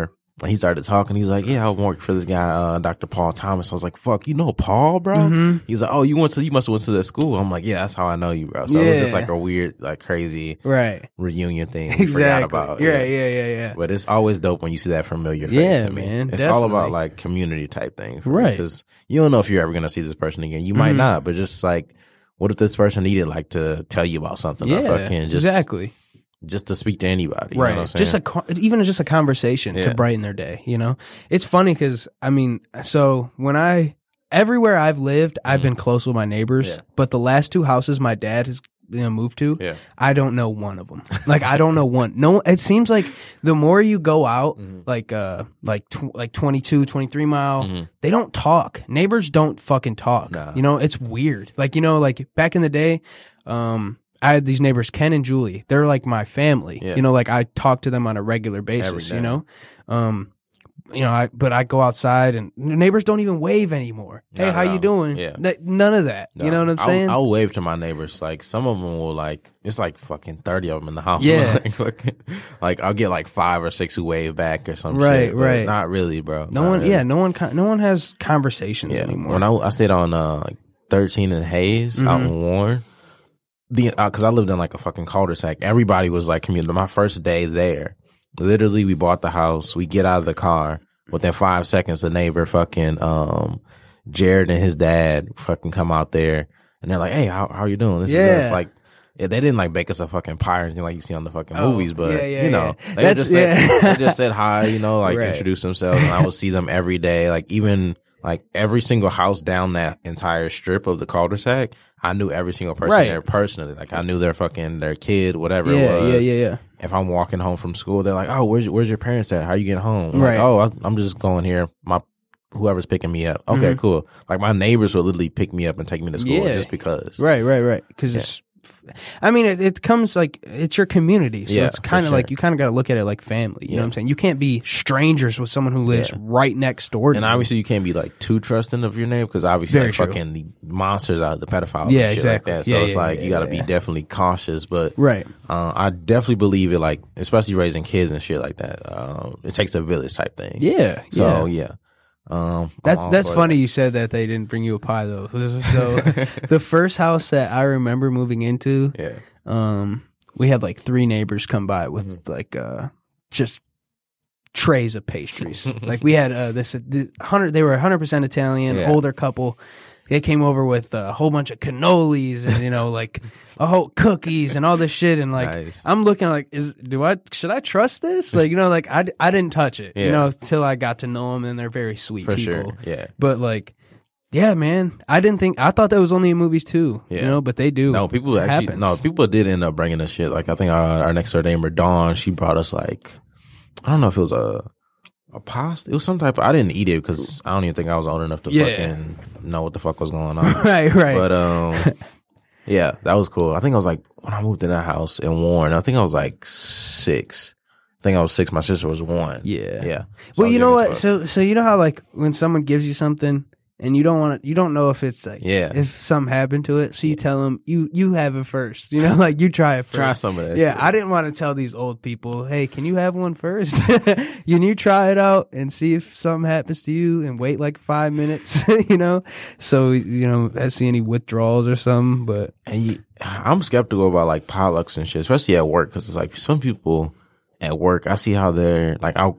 he started talking. He was like, yeah, I work for this guy, uh, Doctor Paul Thomas. I was like, fuck, you know Paul, bro? Mm-hmm. He's like, oh, you went to, you must have went to that school. I'm like, yeah, that's how I know you, bro. So yeah. it was just like a weird, like crazy right. reunion thing. We exactly. forgot about. Yeah, yeah, yeah, yeah, yeah. But it's always dope when you see that familiar face yeah, to me. Man, it's definitely. all about like community type thing. Right. Because you don't know if you're ever going to see this person again. You might mm-hmm. not, but just like, what if this person needed like to tell you about something? Yeah, or fucking just, exactly. Just to speak to anybody. Right. You know what I'm just saying? a, even just a conversation yeah. to brighten their day, you know? It's funny because, I mean, so when I, everywhere I've lived, I've mm. been close with my neighbors, yeah. but the last two houses my dad has you know, moved to, yeah. I don't know one of them. Like, I don't know one. No, it seems like the more you go out, mm-hmm. like, uh, like, tw- like twenty-two, twenty-three mile, mm-hmm. they don't talk. Neighbors don't fucking talk. Nah. You know, it's weird. Like, you know, like back in the day, um, I had these neighbors, Ken and Julie. They're like my family. Yeah. You know, like I talk to them on a regular basis, you know? Um, you know, I, but I go outside and neighbors don't even wave anymore. Hey, Not how you doing? Yeah. Th- none of that. No. You know what I'm saying? I'll, I'll wave to my neighbors. Like some of them will like, it's like fucking thirty of them in the house. Yeah. like, like I'll get like five or six who wave back or some right, shit. Right, right. Not really, bro. No not one, really. yeah, no one, no one has conversations yeah. anymore. When I, I stayed on, uh, like thirteen and Hayes mm-hmm. out in Warren. The because uh, I lived in like a fucking cul-de-sac. Everybody was like commuting. My first day there, literally, we bought the house. We get out of the car. Within five seconds, the neighbor fucking um, Jared and his dad fucking come out there, and they're like, "Hey, how how are you doing?" This yeah. is us. Like, yeah, they didn't like bake us a fucking pie or anything like you see on the fucking oh, movies, but yeah, yeah, you know, yeah. they That's, just said yeah. they just said hi, you know, like right. introduce themselves, and I would see them every day, like even. Like every single house down that entire strip of the cul-de-sac, I knew every single person right. there personally. Like I knew their fucking their kid, whatever yeah, it was. Yeah, yeah, yeah. If I'm walking home from school, they're like, "Oh, where's where's your parents at? How you getting home?" I'm right. Like, oh, I'm just going here. My whoever's picking me up. Okay, mm-hmm. cool. Like my neighbors would literally pick me up and take me to school yeah. just because. Right, right, right. Because yeah. it's. I mean, it, it comes like it's your community, so yeah, it's kind of sure. like you kind of got to look at it like family. You yeah. know what I'm saying? You can't be strangers with someone who lives yeah. right next door to and you. And obviously, you can't be like too trusting of your neighbor because obviously, Very like, true. fucking the monsters out, the pedophiles, yeah, and shit exactly. like that. So yeah, it's yeah, like yeah, you got to yeah, be yeah. definitely cautious. But right, uh, I definitely believe it. Like especially raising kids and shit like that. Um, it takes a village type thing. Yeah. So yeah. yeah. Um, that's that's funny. That. You said that they didn't bring you a pie though. So the first house that I remember moving into, yeah. Um. We had like three neighbors come by with mm-hmm. like uh just trays of pastries. Like we had uh this, this hundred they were one hundred percent Italian, yeah. older couple. They came over with a whole bunch of cannolis and you know like a whole cookies and all this shit and like nice. I'm looking like is do I should I trust this? Like you know like I, I didn't touch it. Yeah. You know till I got to know them and they're very sweet For people. sure. Yeah. But like yeah, man. I didn't think I thought that was only in movies too. Yeah. You know, but they do. No, people it actually happens. no, people did end up bringing us shit. Like I think our, our next door neighbor Dawn, she brought us like I don't know if it was a a pasta. It was some type of. I didn't eat it because I don't even think I was old enough to Yeah. fucking know what the fuck was going on. right, right. But um, yeah, that was cool. I think I was like when I moved in that house in Warren. I think I was like six. I think I was six. My sister was one. Yeah, yeah. So I well, was you know young as what? fuck. So, so you know how like when someone gives you something and you don't want to, you don't know if it's like, Yeah. if something happened to it. So you tell them you you have it first. You know, like you try it first. Try some of that Yeah, shit. I didn't want to tell these old people, hey, can you have one first? Can you try it out and see if something happens to you and wait like five minutes? You know, so you know, I see any withdrawals or something. But And you, I'm skeptical about like potlucks and shit, especially at work, because it's like some people at work, I see how they're like, I,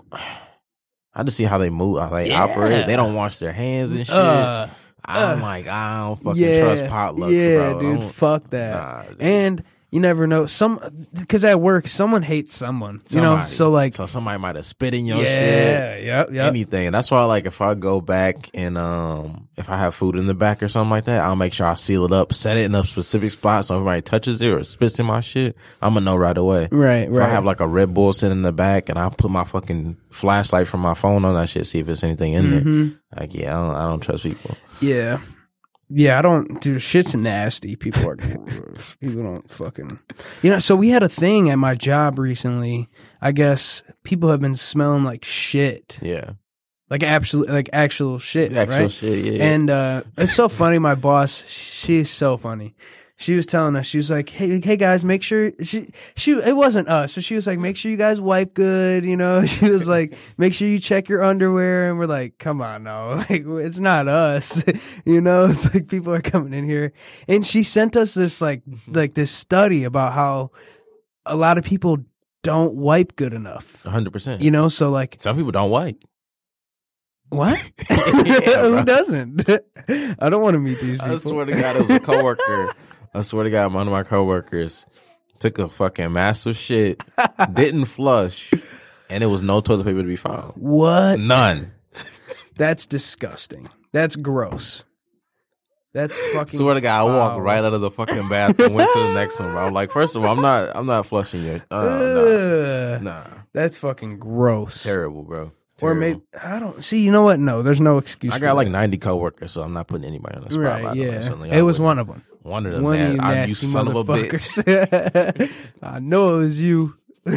I just see how they move, how they Yeah. operate. They don't wash their hands and shit. Uh, I'm like, I don't fucking trust potlucks, yeah, bro. I dude, don't- fuck that. Nah, dude. And you never know, some because at work someone hates someone, you know. Somebody. So like, so somebody might have spit in your yeah, shit. yeah, yeah. Anything. That's why, like, if I go back and um, if I have food in the back or something like that, I'll make sure I seal it up, set it in a specific spot, so if anybody touches it or spits in my shit, I'm gonna know right away. Right, If right. I have like a Red Bull sitting in the back and I put my fucking flashlight from my phone on that shit, see if there's anything in Mhm. there. Like, yeah, I don't, I don't trust people. Yeah. Yeah, I don't, dude, shit's nasty. People are, people don't fucking, you know, so we had a thing at my job recently. I guess people have been smelling like shit. Yeah, Like actual, like actual shit, actual right? shit. Yeah, yeah. And uh, it's so funny. My boss, she's so funny. she was telling us, she was like, "Hey, hey guys, make sure she she it wasn't us, but she was like, make sure you guys wipe good, you know." She was like, "Make sure you check your underwear," and we're like, "Come on, no, like it's not us, you know." It's like people are coming in here, and she sent us this like like this study about how a lot of people don't wipe good enough, one hundred percent. you know. So like, Some people don't wipe. what? Yeah, Who bro. doesn't? I don't want to meet these people. I swear to God, it was a coworker. I swear to God, one of my coworkers took a fucking massive shit, didn't flush, and it was no toilet paper to be found. What? None. That's disgusting. That's gross. That's fucking. Swear to God, I walked foul. right out of the fucking bathroom, went to the next one. Bro. I'm like, first of all, I'm not, I'm not flushing you. Uh, Ugh. nah, nah, That's fucking gross. terrible, bro. Or Terrible. maybe I don't see. You know what? No, there's no excuse. I for got like that. ninety coworkers, so I'm not putting anybody on the spot. Right? I Yeah, certainly- it I was wouldn't. one of them. One of them, One of man. you I, you nasty son of a bitch. motherfuckers. I know it was you.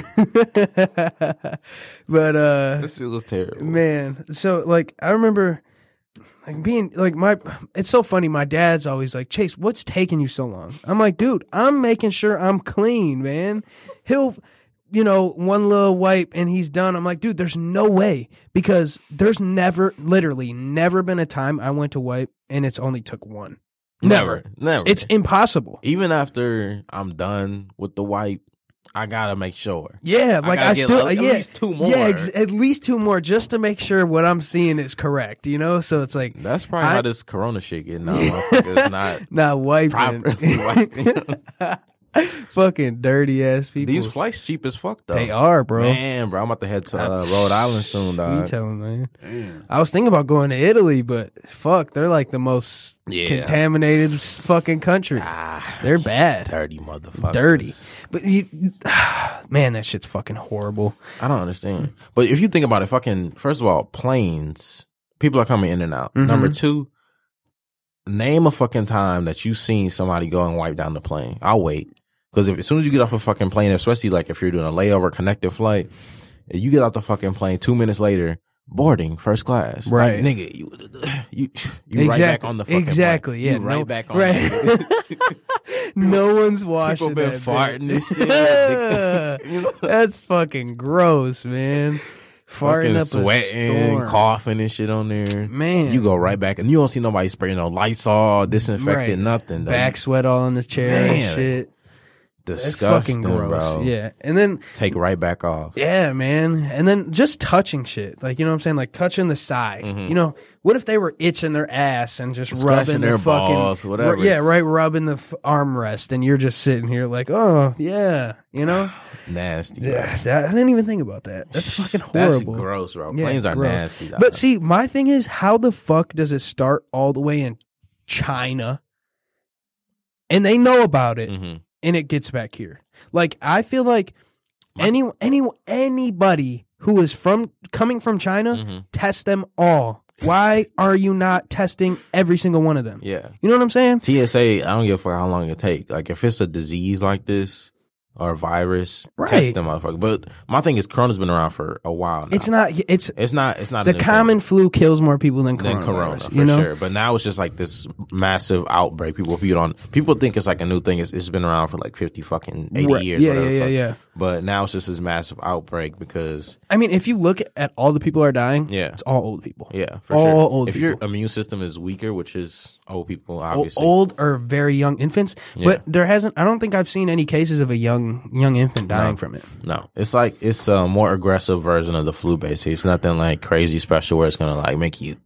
But uh This shit was terrible. man, so like I remember like being like my it's so funny, my dad's always like, "Chase, what's taking you so long?" I'm like, "Dude, I'm making sure I'm clean, man." He'll you know, one little wipe and he's done. I'm like, "Dude, there's no way," because there's never literally never been a time I went to wipe and it's only took one. Never, never. It's impossible. Even after I'm done with the wipe, I gotta make sure. Yeah, like gotta I get still, at yeah, least two more. Yeah, ex- at least two more, just to make sure what I'm seeing is correct. You know, so it's like That's probably I- how this Corona shit getting out. Motherfuckers not not wiping, properly wiping. fucking dirty ass people. These flights cheap as fuck though. they are, bro. Man, bro, I'm about to head to uh, Rhode Island soon, You dog. tell them, man. I was thinking about going to Italy, but fuck, they're like the most Yeah. contaminated s- fucking country. Ah, They're bad, dirty motherfuckers. dirty. But you, man, that shit's fucking horrible. I don't understand. But if you think about it, fucking first of all, planes, people are coming in and out. Mhm. Number two, name a fucking time that you seen somebody go and wipe down the plane. I'll wait. Because if as soon as you get off a fucking plane, especially like if you're doing a layover connected flight, if you get off the fucking plane two minutes later, boarding first class, Right. Like, nigga, you you you right back on the fucking exactly. plane. Yeah, you right no, back on. right. The No one's washing. People been that farting bitch. and shit. You know? That's fucking gross, man. Farting Fucking up sweating, a storm. coughing and shit on there. Man. You go right back and you don't see nobody spraying no Lysol, disinfectant, Right. nothing. Though. Back sweat all in the chair Man. and shit. That's disgusting, fucking gross. bro. Yeah, and then Take right back off. yeah, man, and then just touching shit, like you know what I'm saying, like touching the side. You know, what if they were itching their ass and just Scratching rubbing their fucking balls, whatever. ru- yeah, right, rubbing the f- armrest, and you're just sitting here like, oh yeah, you know. Nasty. Bro. Yeah, that, I didn't even think about that. That's fucking horrible. That's gross, bro. Yeah, Planes are gross. nasty. dog. But see, my thing is, how the fuck does it start all the way in China, and they know about it, Mhm. and it gets back here? Like, I feel like any any anybody who is from coming from China, Mhm. test them all. Why are you not testing every single one of them? Yeah. You know what I'm saying? T S A, I don't give a fuck how long it take. Like if it's a disease like this or a virus, Right. test them motherfucker. But my thing is Corona's been around for a while now. It's not. It's It's not. It's not the a new thing. common flu kills more people than than coronavirus. Corona for you know? sure. But now it's just like this massive outbreak. People people don't people think it's like a new thing. It's, it's been around for like fifty fucking eighty Right. years. Yeah, whatever yeah, the yeah, fuck. yeah. But now it's just this massive outbreak because I mean, if you look at all the people who are dying, Yeah. it's all old people. yeah, for All sure. old if your people. immune system is weaker, which is old people, O- obviously. old or very young infants, Yeah. but there hasn't. I don't think I've seen any cases of a young young infant dying No. from it. No, it's like it's a more aggressive version of the flu. Basically, it's nothing like crazy special where it's gonna like make you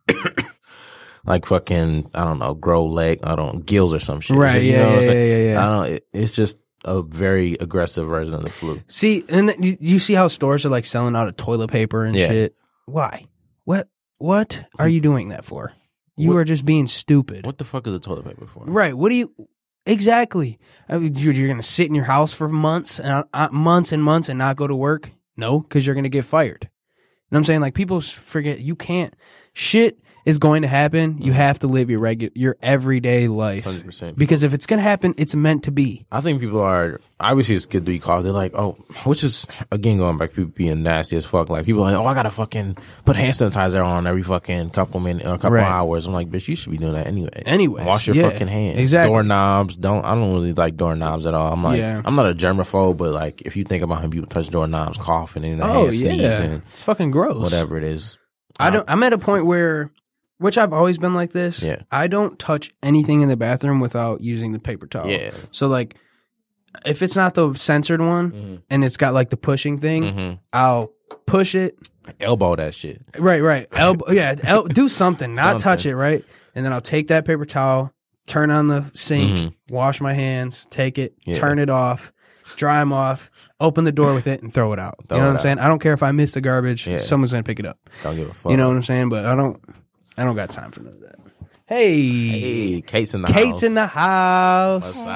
like fucking I don't know grow leg I don't gills or some shit. Right, It's just, you yeah, know what I'm yeah, saying? yeah, yeah, yeah. I don't. It, it's just a very aggressive version of the flu. See, and then you, you see how stores are like selling out of toilet paper and Yeah. shit. Why? What? What are you doing that for? You What- are just being stupid. What the fuck is a toilet paper for? Right? What do you? Exactly. I mean, you're, you're gonna sit in your house for months and uh, months and months and not go to work? No, because you're gonna get fired. You know what I'm saying? Like people s- forget you can't shit. is going to happen, you have to live your regular, your everyday life. one hundred percent. Because if it's going to happen, it's meant to be. I think people are, obviously it's good to be called. They're like, oh, which is, again, going back, people being nasty as fuck. Like, people are like, oh, I gotta fucking put hand sanitizer on every fucking couple minutes, a couple Right. hours. I'm like, bitch, you should be doing that anyway. Anyways, Wash your yeah, fucking hands. exactly. Doorknobs, don't, I don't really like doorknobs at all. I'm like, Yeah. I'm not a germaphobe, but like, if you think about how people touch doorknobs, coughing, and Oh, hand yeah. sneezing, It's fucking gross. whatever it is. I don't, I'm at a point where, which I've always been like this. Yeah. I don't touch anything in the bathroom without using the paper towel. Yeah. So like, if it's not the censored one Mhm. and it's got like the pushing thing, Mhm. I'll push it. Elbow that shit. Right, right. Elbow, yeah, el- do something, not touch Something. it, right? And then I'll take that paper towel, turn on the sink, Mhm. wash my hands, take it, Yeah. turn it off, dry them off, open the door with it, and throw it out. Throw you know it what I'm out. saying? I don't care if I miss the garbage. Yeah. Someone's gonna pick it up. Don't give a fuck. You know what I'm saying? But I don't. I don't got time for none of that. Hey, Hey, Kate's in the Kate's house. in the house. What's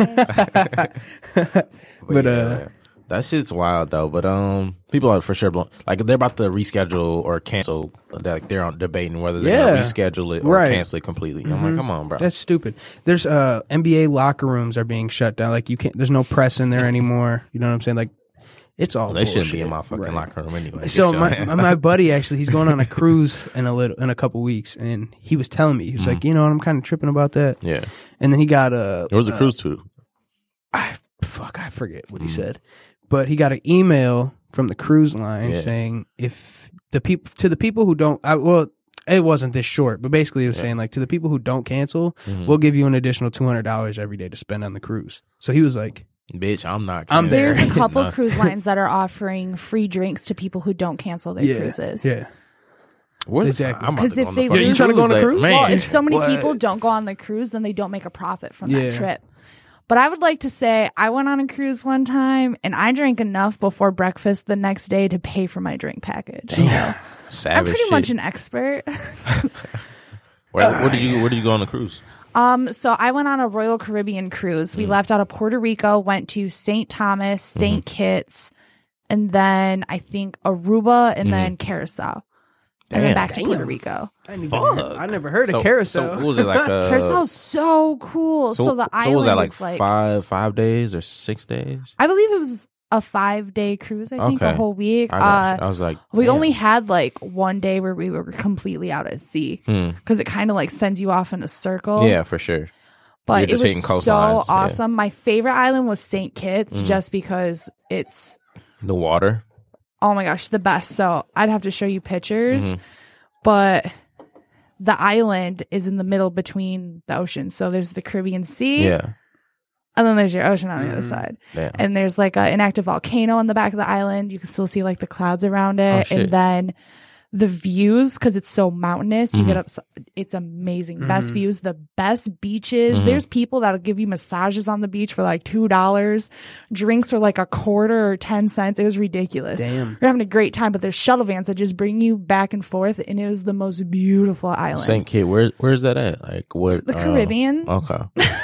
up? But, But, uh, yeah, that shit's wild though. But um, people are for sure blown. Like they're about to reschedule or cancel. They're, like they're on debating whether they're Yeah. gonna reschedule it or Right. cancel it completely. I'm like, come on, bro. That's stupid. There's uh N B A locker rooms are being shut down. Like you can't. There's no press in there anymore. You know what I'm saying? Like it's all. they shouldn't be bullshit. in my fucking Right. locker room anyway. So Get your my ass my out. buddy actually, he's going on a cruise in a little in a couple weeks, and he was telling me he was like, you know, what, I'm kind of tripping about that. yeah. And then he got a. Where's the uh, cruise to? I, fuck, I forget what he Mm. said, but he got an email from the cruise line Yeah. saying if the people to the people who don't, I, well, it wasn't this short, but basically it was Yeah. saying like to the people who don't cancel, Mhm. we'll give you an additional two hundred dollars every day to spend on the cruise. So he was like, Bitch, I'm not. I'm there. There's a couple Nah. cruise lines that are offering free drinks to people who don't cancel their yeah, cruises. yeah, What- Exactly. I'm about 'Cause to go if on the they fucking lose- You trying to go on a like, cruise? Man, Well, if so many what? people don't go on the cruise, then they don't make a profit from Yeah. that trip. But I would like to say I went on a cruise one time and I drank enough before breakfast the next day to pay for my drink package. So Savage I'm pretty shit. much an expert. Where, where did you Where did you go on the cruise? Um, so I went on a Royal Caribbean cruise. We left out of Puerto Rico, went to Saint Thomas, Saint Kitts, and then I think Aruba, and then Curacao, and then Damn. back to Puerto Damn. Rico. I, didn't even hear, Fuck. I never heard So- of carousel. So what was it like? Uh, Curaçao's so cool. So, the so island was that like, is like five five days or six days? I believe it was a five day cruise. I think Okay. a whole week. I, Uh, got you. I was like, we damn. only had like one day where we were completely out at sea Hmm. because it kind of like sends you off in a circle. Yeah, for sure. But You're it just was hitting so coastlines, yeah. awesome. My favorite island was Saint Kitts, Mhm. just because it's The water. oh my gosh the best. So I'd have to show you pictures, Mhm. but the island is in the middle between the oceans. So there's the Caribbean Sea, Yeah. and then there's your ocean on the other Mhm. side. Damn. And there's like a, an active volcano on the back of the island. You can still see like the clouds around it. Oh, shit. And then the views, because it's so mountainous, you Mhm. get up. It's amazing. Best Mhm. views, the best beaches. Mhm. There's people that'll give you massages on the beach for like two dollars. Drinks are like a quarter or ten cents. It was ridiculous. Damn. We're having a great time, but there's shuttle vans that just bring you back and forth, and it was the most beautiful island. Saint Kitts. Where Where's that at? Like what? The uh, Caribbean. Okay.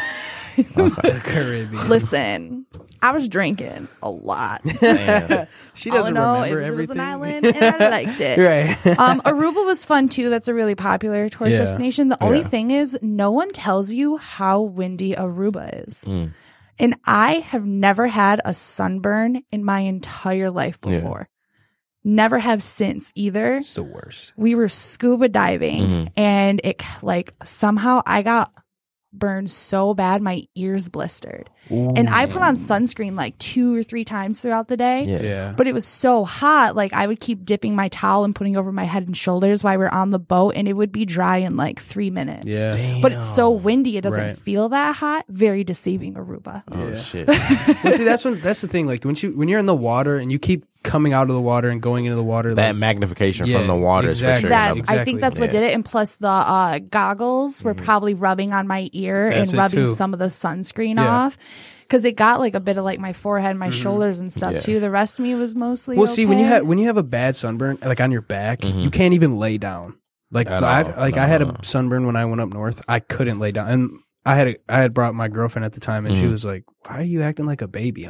Okay. Caribbean. Listen, I was drinking a lot. Damn. She All I doesn't know remember it was, it everything. was an island, and I liked it. Right. um, Aruba was fun too. That's a really popular tourist Yeah. destination. The only Yeah. thing is, no one tells you how windy Aruba is. Mm. And I have never had a sunburn in my entire life Yeah. before. Never have since either. It's the worst. We were scuba diving, Mhm. and it like somehow I got burned so bad my ears blistered. And I put on sunscreen like two or three times throughout the day. Yeah. Yeah. But it was so hot, like I would keep dipping my towel and putting over my head and shoulders while we were on the boat, and it would be dry in like three minutes. Yeah. But it's so windy, it doesn't Right. feel that hot. Very deceiving, Aruba. Oh Yeah. shit. Well, see, that's when that's the thing. Like when you when you're in the water and you keep coming out of the water and going into the water, That like, magnification Yeah, from the water exactly. is for sure. That's another- I Exactly. think that's what Yeah. did it. And plus the uh, goggles were probably rubbing on my ear That's and it, rubbing too. some of the sunscreen Yeah. off. Because it got like a bit of like my forehead, my shoulders and stuff Yeah. too. The rest of me was mostly Well, see, when you okay. have when you have a bad sunburn, like on your back, Mhm. you can't even lay down. Like At I've, all. like No, I had no. a sunburn when I went up north. I couldn't lay down, and I had a, I had brought my girlfriend at the time, and she Mhm. was like, "Why are you acting like a baby?" I'm like,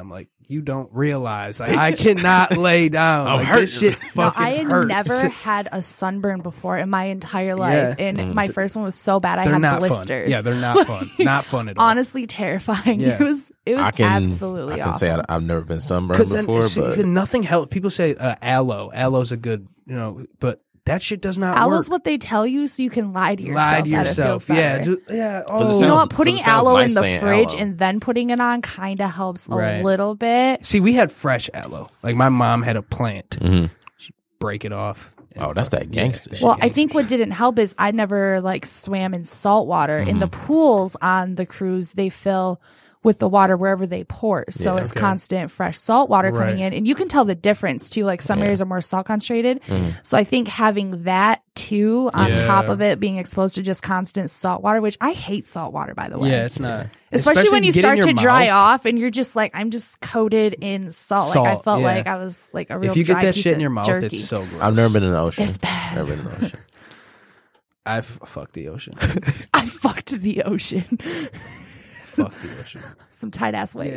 you don't realize. Like, I cannot lay down. I'm like, hurt. This shit No, fucking I had hurts. never had a sunburn before in my entire life, Yeah. and Mm. my first one was so bad I They're had not blisters. fun. Yeah, they're not fun. Not fun at all. Honestly, terrifying. Yeah. It was. It was I can, absolutely I can awful. say I, I've never been sunburned Because before, but nothing helps. People say uh, aloe. Aloe's a good, you know, but that shit does not Aloe's work. what they tell you, so you can lie to yourself. Lie to that yourself. It feels Yeah, better. ju- yeah. it Oh, You know sounds- what? Putting it sounds aloe nice in the saying fridge aloe. and then putting it on kind of helps a Right. little bit. see, we had fresh aloe. Like my mom had a plant. Mhm. She'd break it off. and Oh, that's that fucking- gangster yeah, shit. Well, I gangster think what shit. didn't help is I never like swam in salt water. In the Mm-hmm. pools on the cruise, they fill with the water wherever they pour. So Yeah. it's Okay. constant fresh salt water coming Right. in. And you can tell the difference too. Like some Yeah. areas are more salt concentrated. Mhm. So I think having that too on Yeah. top of it, being exposed to just constant salt water, which I hate salt water, by the way. Yeah, it's not. Especially, when you get in start your to dry mouth. off and you're just like, I'm just coated in salt. like I Salt, felt yeah. like I was like a real If you get dry that piece shit of in your mouth, jerky. it's so gross. I've never been in the ocean. It's bad. Never been in the ocean. I've fucked the ocean. I fucked the ocean. Fuck the ocean. Some tight ass waves.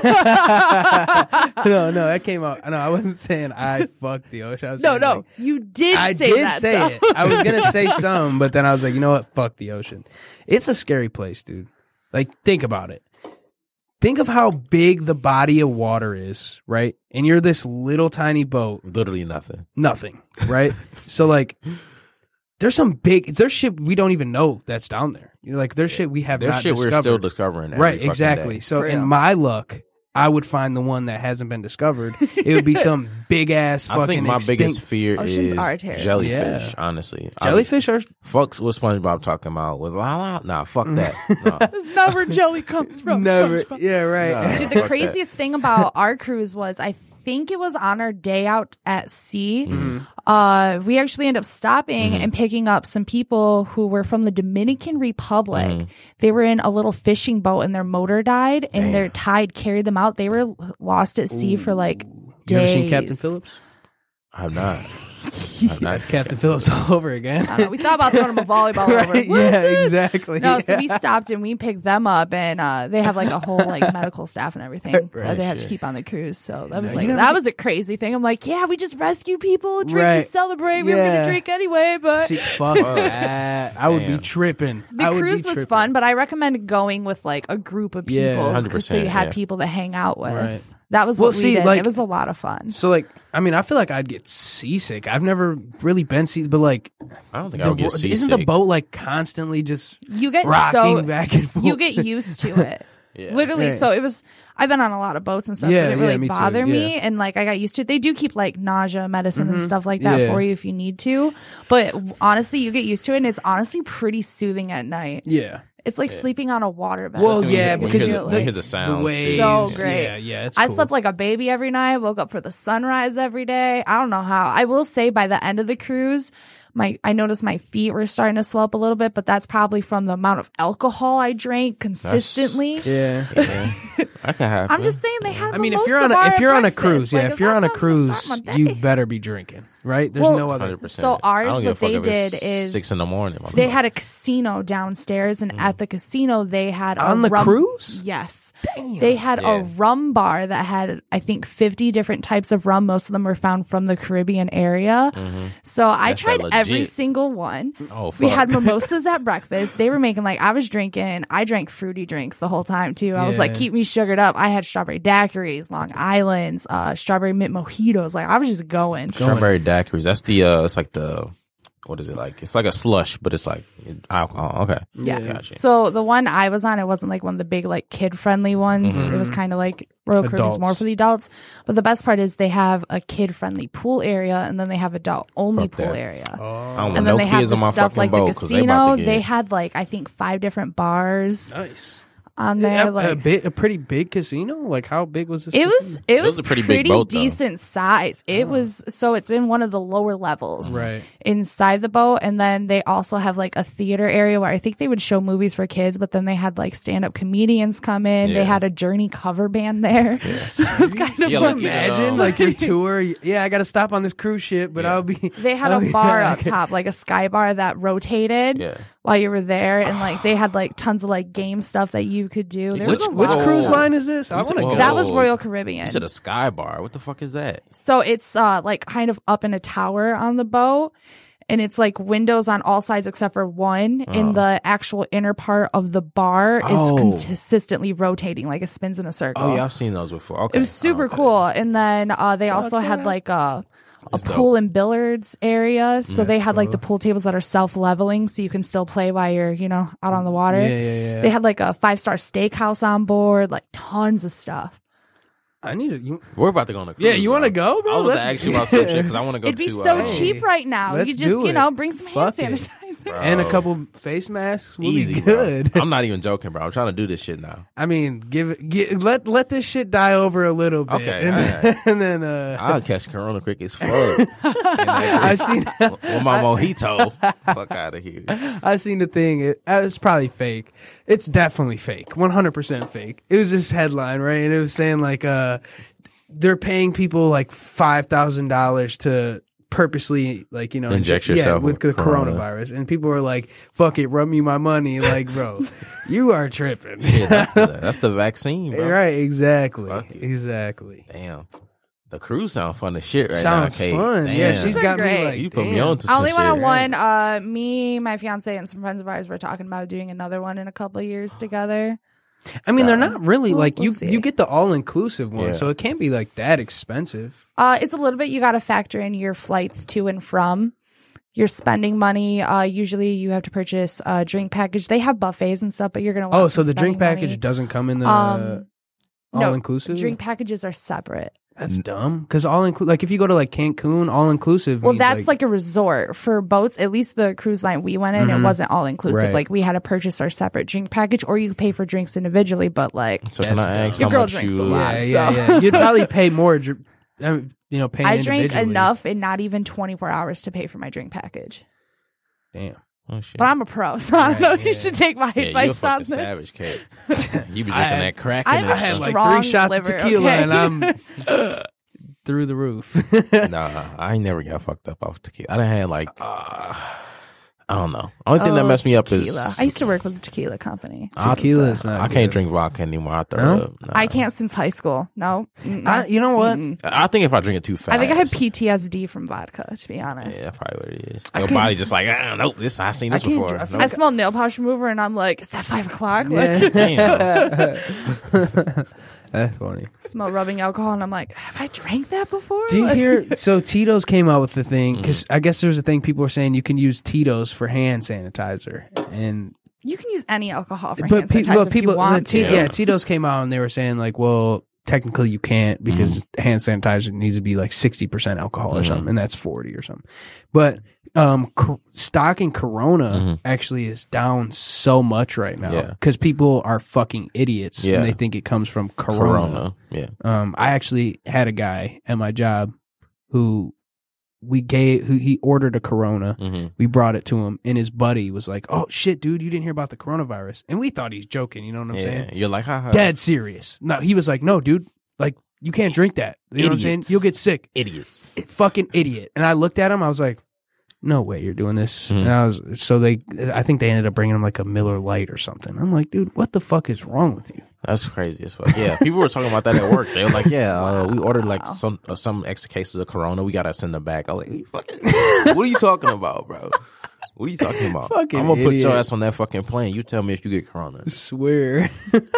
Yeah, right. no, no, that came out. No, I wasn't saying I fucked the ocean. I was No, saying, no, like, you did I say did that. say though. it. I was gonna say some, but then I was like, you know what? Fuck the ocean. It's a scary place, dude. Like, think about it. Think of how big the body of water is, right? And you're this little tiny boat, Literally nothing. nothing, right? So like, there's some big, there's shit we don't even know that's down there. You know, like there's shit we have There's not shit discovered. we're still discovering. every Right, fucking exactly. day. So For in real. my luck, I would find the one that hasn't been discovered. It would be some big ass fucking I think my extinct biggest fear Oceans is are terrible. jellyfish. Yeah. Honestly, jellyfish are I, fucks what SpongeBob talking about with la la. Nah, fuck that. No. That's not where jelly comes from. never. SpongeBob. Yeah, right. Nah. Dude, Fuck the that. craziest thing about our cruise was I think it was on our day out at sea. Mm-hmm. Uh, we actually ended up stopping Mhm. and picking up some people who were from the Dominican Republic. Mhm. They were in a little fishing boat and their motor died and Damn. their tide carried them out. They were lost at sea for like You ever seen Captain days. Phillips? I have not. I have not That's seen Captain Phillips all over again. I don't know. We thought about throwing them a volleyball over. Right, What yeah, is it? exactly. No, so yeah. we stopped and we picked them up, and uh, they have like a whole like medical staff and everything Right, that they had to shit. keep on the cruise. So that was you like never that get- was a crazy thing. I'm like, yeah, we just rescue people, drink to Right. celebrate. We were Yeah. gonna drink anyway, but See, fuck that. I would be Damn. tripping. the I would be cruise was tripping. fun. But I recommend going with like a group of Yeah. people, one hundred percent, so you had yeah. people to hang out with. Right. That was Well, what we see, did. like- it was a lot of fun. So, like, I mean, I feel like I'd get seasick. I've never really been seasick, but like, I don't think I the, would get seasick. isn't the boat like constantly just You get rocking so back and forth? you get used to it. Yeah. Literally, Right. so it was. I've been on a lot of boats and stuff, Yeah, so it didn't yeah, really me too, bother me. yeah. And like, I got used to it. They do keep like nausea medicine and stuff like that Yeah. for you if you need to. But honestly, you get used to it, and it's honestly pretty soothing at night. yeah. It's like sleeping on a water bed. Well, Especially when yeah, you- when because you you- hear the, the- you hear the sounds. waves. So great. Yeah, yeah. It's I cool. slept like a baby every night. Woke up for the sunrise every day. I don't know how. I will say by the end of the cruise, my I noticed my feet were starting to swell up a little bit, but that's probably from the amount of alcohol I drank consistently. Yeah. Yeah. That can happen. I'm just saying they had. I mean, if mimosa you're on a, bar if at you're on a breakfast. cruise, yeah, Like, if you're on a that's how I'm gonna cruise, start my you day. better be drinking, right? There's Well, no one other. hundred percent. So I ours, don't give a what fuck they if it's did is six in the morning. They had a casino downstairs, and at the casino they had a On the rum- cruise? Yes, Damn. they had Yeah. a rum bar that had I think fifty different types of rum. Most of them were found from the Caribbean area. So I That's that tried every legit. single one. Oh, fuck. We had mimosas at breakfast. They were making like I was drinking. I drank fruity drinks the whole time too. I was like, Yeah. keep me sugared up. I had strawberry daiquiris, Long Island's, uh, strawberry mint mojitos. Like I was just going. Strawberry daiquiris. That's the. uh It's like the. What is it like? It's like a slush, but it's like alcohol. Okay. Yeah. Gotcha. So the one I was on, it wasn't like one of the big like kid friendly ones. It was kind of like Royal Caribbean's Adults. more for the adults. But the best part is they have a kid friendly pool area, and then they have adult only Fuck pool that. area. I don't Oh, want And then no they have kids the on my stuff fucking like boat the 'cause they about casino. to get- They had like I think five different bars nice. on there. a, a, like bit, a pretty big casino. Like, how big was this? it was casino? it It was, was a pretty pretty, big boat, though. decent size. It was so it's in one of the lower levels. right. Inside the boat, and then they also have like a theater area where I think they would show movies for kids, but then they had like stand-up comedians come in. They Yeah. had a Journey cover band there. it was kind of Yeah, fun. like, you Imagine know. like your tour. Yeah, I got to stop on this cruise ship, but Yeah. I'll be. They had I'll a be bar back. up top, like a sky bar that rotated Yeah. while you were there, and like they had like tons of like game stuff that you could do. There Which- was a Which lot of cruise stuff. line is this? I You want said- to go. That was Whoa. Royal Caribbean. You said a sky bar. What the fuck is that? So it's uh like kind of up in a tower on the boat, and it's like windows on all sides except for one. Oh. And the actual inner part of the bar is Oh. consistently rotating, like it spins in a circle. Oh yeah, I've seen those before. Okay, It was super okay. cool. And then uh, they also had like a a That's pool dope. and billiards area. So they That's had like cool. the pool tables that are self leveling, so you can still play while you're you know out on the water. Yeah, yeah, yeah. They had like a five star steakhouse on board, like tons of stuff. I need to. You, We're about to go on a cruise. yeah, you want to bro. go, bro? I was Let's- about to ask you about some shit because I want to go It'd be to. so uh, cheap right now. let's You just do you it. know bring some hand Fuck it. sanitizer. Bro. and a couple face masks. We'll Easy, be bro. good. I'm not even joking, bro. I'm trying to do this shit now. I mean, give it. Get, let let this shit die over a little bit. Okay, and, alright. then, and then uh, I'll catch Corona quick as fuck. I I seen with my mojito. Fuck out of here. I seen the thing. It, uh, it's probably fake. It's definitely fake. one hundred percent fake. It was this headline, right? And it was saying like uh they're paying people like five thousand dollars to purposely like you know Inject inje- yourself yeah, with the with corona. coronavirus, and people were like, "Fuck it, rub me my money." Like, bro, you are tripping. Yeah, that's, the, that's the vaccine, bro. Right? Exactly. Fuck it. Exactly. Damn. The cruise sound fun as shit right Sounds now, Kate. fun. Damn. Yeah, she's Those are got great. me like. You put me damn. on to I some only shit. went on one. Uh, me, my fiance, and some friends of ours were talking about doing another one in a couple of years together. I mean, they're So, not really we'll- like we'll you. see. You get the all inclusive one, Yeah. so it can't be like that expensive. Uh, it's a little bit. You got to factor in your flights to and from. You're spending money. Uh, usually you have to purchase a drink package. They have buffets and stuff, but you're gonna. Want Oh, some so the drink spending package money. doesn't come in the Um, all no, inclusive. Drink packages are separate. That's dumb. Because all inclusive, like if you go to like Cancun, all inclusive. Well, means, that's like, a resort for boats. At least the cruise line we went in, Mhm. it wasn't all inclusive. Right. Like we had to purchase our separate drink package, or you could pay for drinks individually. But like, So can That's I ask dumb. how Your girl much drinks you? a lot. yeah, yeah, so- yeah. You'd probably pay more. dr- I mean, you know, paying I drank individually. enough in not even twenty-four hours to pay for my drink package. Damn. Oh, shit. But I'm a pro, so I don't Right, know if yeah. you should take my yeah, you're a advice on fucking this. savage, Kate. You be drinking I- that crack I and have I had that like shit. Strong three shots liver, of tequila, okay? and I'm through the roof. Nah, I ain't never got fucked up off tequila. I done had like, uh, I don't know. Only thing that Oh, messed me up tequila. is I used to work with a tequila company. Tequila is not I good. can't drink vodka anymore. I throw No? up. Nah. I can't since high school. No. Mm-mm. I, you know what? Mm-mm. I think if I drink it too fast, I think I had P T S D from vodka, to be honest. Yeah, that's probably what it is. I Your can't- body just like, ah, nope, this I seen this I can't before. dr- I feel Nope. I smell nail polish remover and I'm like, is that five o'clock? Yeah. Like, Damn. That's funny. smell rubbing alcohol and I'm like, have I drank that before? Do you Like- hear? So Tito's came out with the thing Mm. because I guess there's a thing people were saying you can use Tito's for hand sanitizer, and You can use any alcohol for but hand pe- sanitizer well, if people, you want T- to. yeah, Tito's came out and they were saying like, well, technically you can't because hand sanitizer needs to be like sixty percent alcohol or Mhm. something, and that's forty or something. But um, cor- stocking Corona Mhm. actually is down so much right now Yeah. because people are fucking idiots Yeah. and they think it comes from Corona. Corona. Yeah. Um, I actually had a guy at my job who we gave, who he ordered a Corona. hmm We brought it to him, and his buddy was like, "Oh shit, dude, you didn't hear about the coronavirus?" And we thought he's joking. You know what I'm Yeah. saying? You're like, haha. Dead serious. No, he was like, "No, dude, like you can't drink that. You know what I'm saying? Idiots. You'll get sick. Idiots. It, fucking idiot." And I looked at him. I was like, "No way, you're doing this." Mhm. And I was so they. I think they ended up bringing him like a Miller Lite or something. I'm like, dude, what the fuck is wrong with you? That's crazy as fuck. Yeah, people were talking about that at work. They were like, "Yeah, uh, we ordered like Wow. some uh, some extra cases of Corona. We gotta send them back." I was like, "You fucking, what are you talking about, bro? What are you talking about? Fucking I'm gonna put your idiot. ass on that fucking plane. You tell me if you get Corona." I swear.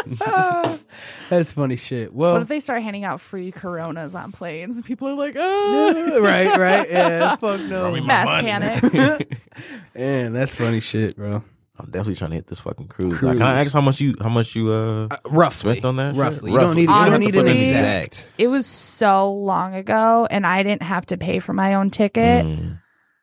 That's funny shit. Well, What if they start handing out free Coronas on planes and people are like, oh, right, right, yeah, fuck no, Throw me my mass money. panic. man, that's funny shit, bro. I'm definitely trying to hit this fucking cruise. Cruise. Like, can I ask how much you how much you uh Uh, roughly, spent on that? shit? roughly. You don't need, you don't need an Honestly- exact. It was so long ago and I didn't have to pay for my own ticket. Mm.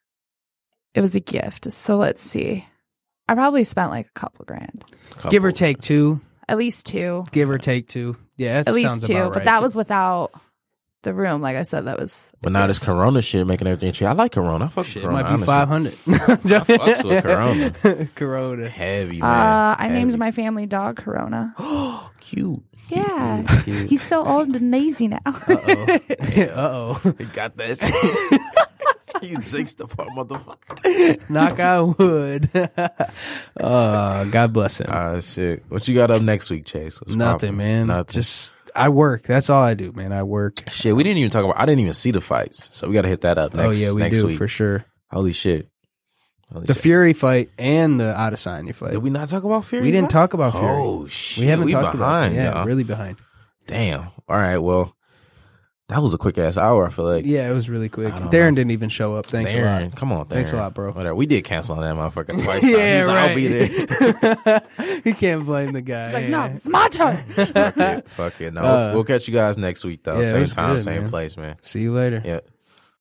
It was a gift. So let's see. I probably spent like a couple grand. Couple. Give or take two. At least two. Give or take two. Yeah, that At least sounds two. about But right. that was without the room. Like I said, that was. But now this Corona shit making everything cheap. I like Corona. I fuck shit. It Corona. might be honestly. five hundred. fucks with Corona. Corona. Heavy man. Uh, I named Heavy. my family dog Corona. cute. Yeah. Cute. He's so old and lazy now. Uh oh. Uh oh. Got that. Shit. You jinxed the part, motherfucker. Knock on wood. uh, God bless him. Ah, shit. What you got up next week, Chase? What's Nothing, poppin'? man. Nothing. Just I work. That's all I do, man. I work. Shit, we didn't even talk about. I didn't even see the fights, so we got to hit that up next. oh yeah, we next do week for sure. Holy shit! Holy The shit. Fury fight and the Adesanya fight. Did we not talk about Fury? We didn't fight? talk about Fury. Oh shit, we haven't we talked behind, about it. Yeah, y'all. really behind. Damn. All right. Well, that was a quick ass hour. I feel like. Yeah, it was really quick. I don't Darren know. didn't even show up. Thanks Darren, a lot. come on, Darren. Thanks a lot, bro. Whatever. We did cancel on that motherfucker twice. Yeah, He's like, right. I'll be there. You can't blame the guy. He's like, no, it's my turn. Fuck it. Fuck it. No, Uh, we'll catch you guys next week though. yeah, it Same was time, good, same man. place, man. See you later. Yeah.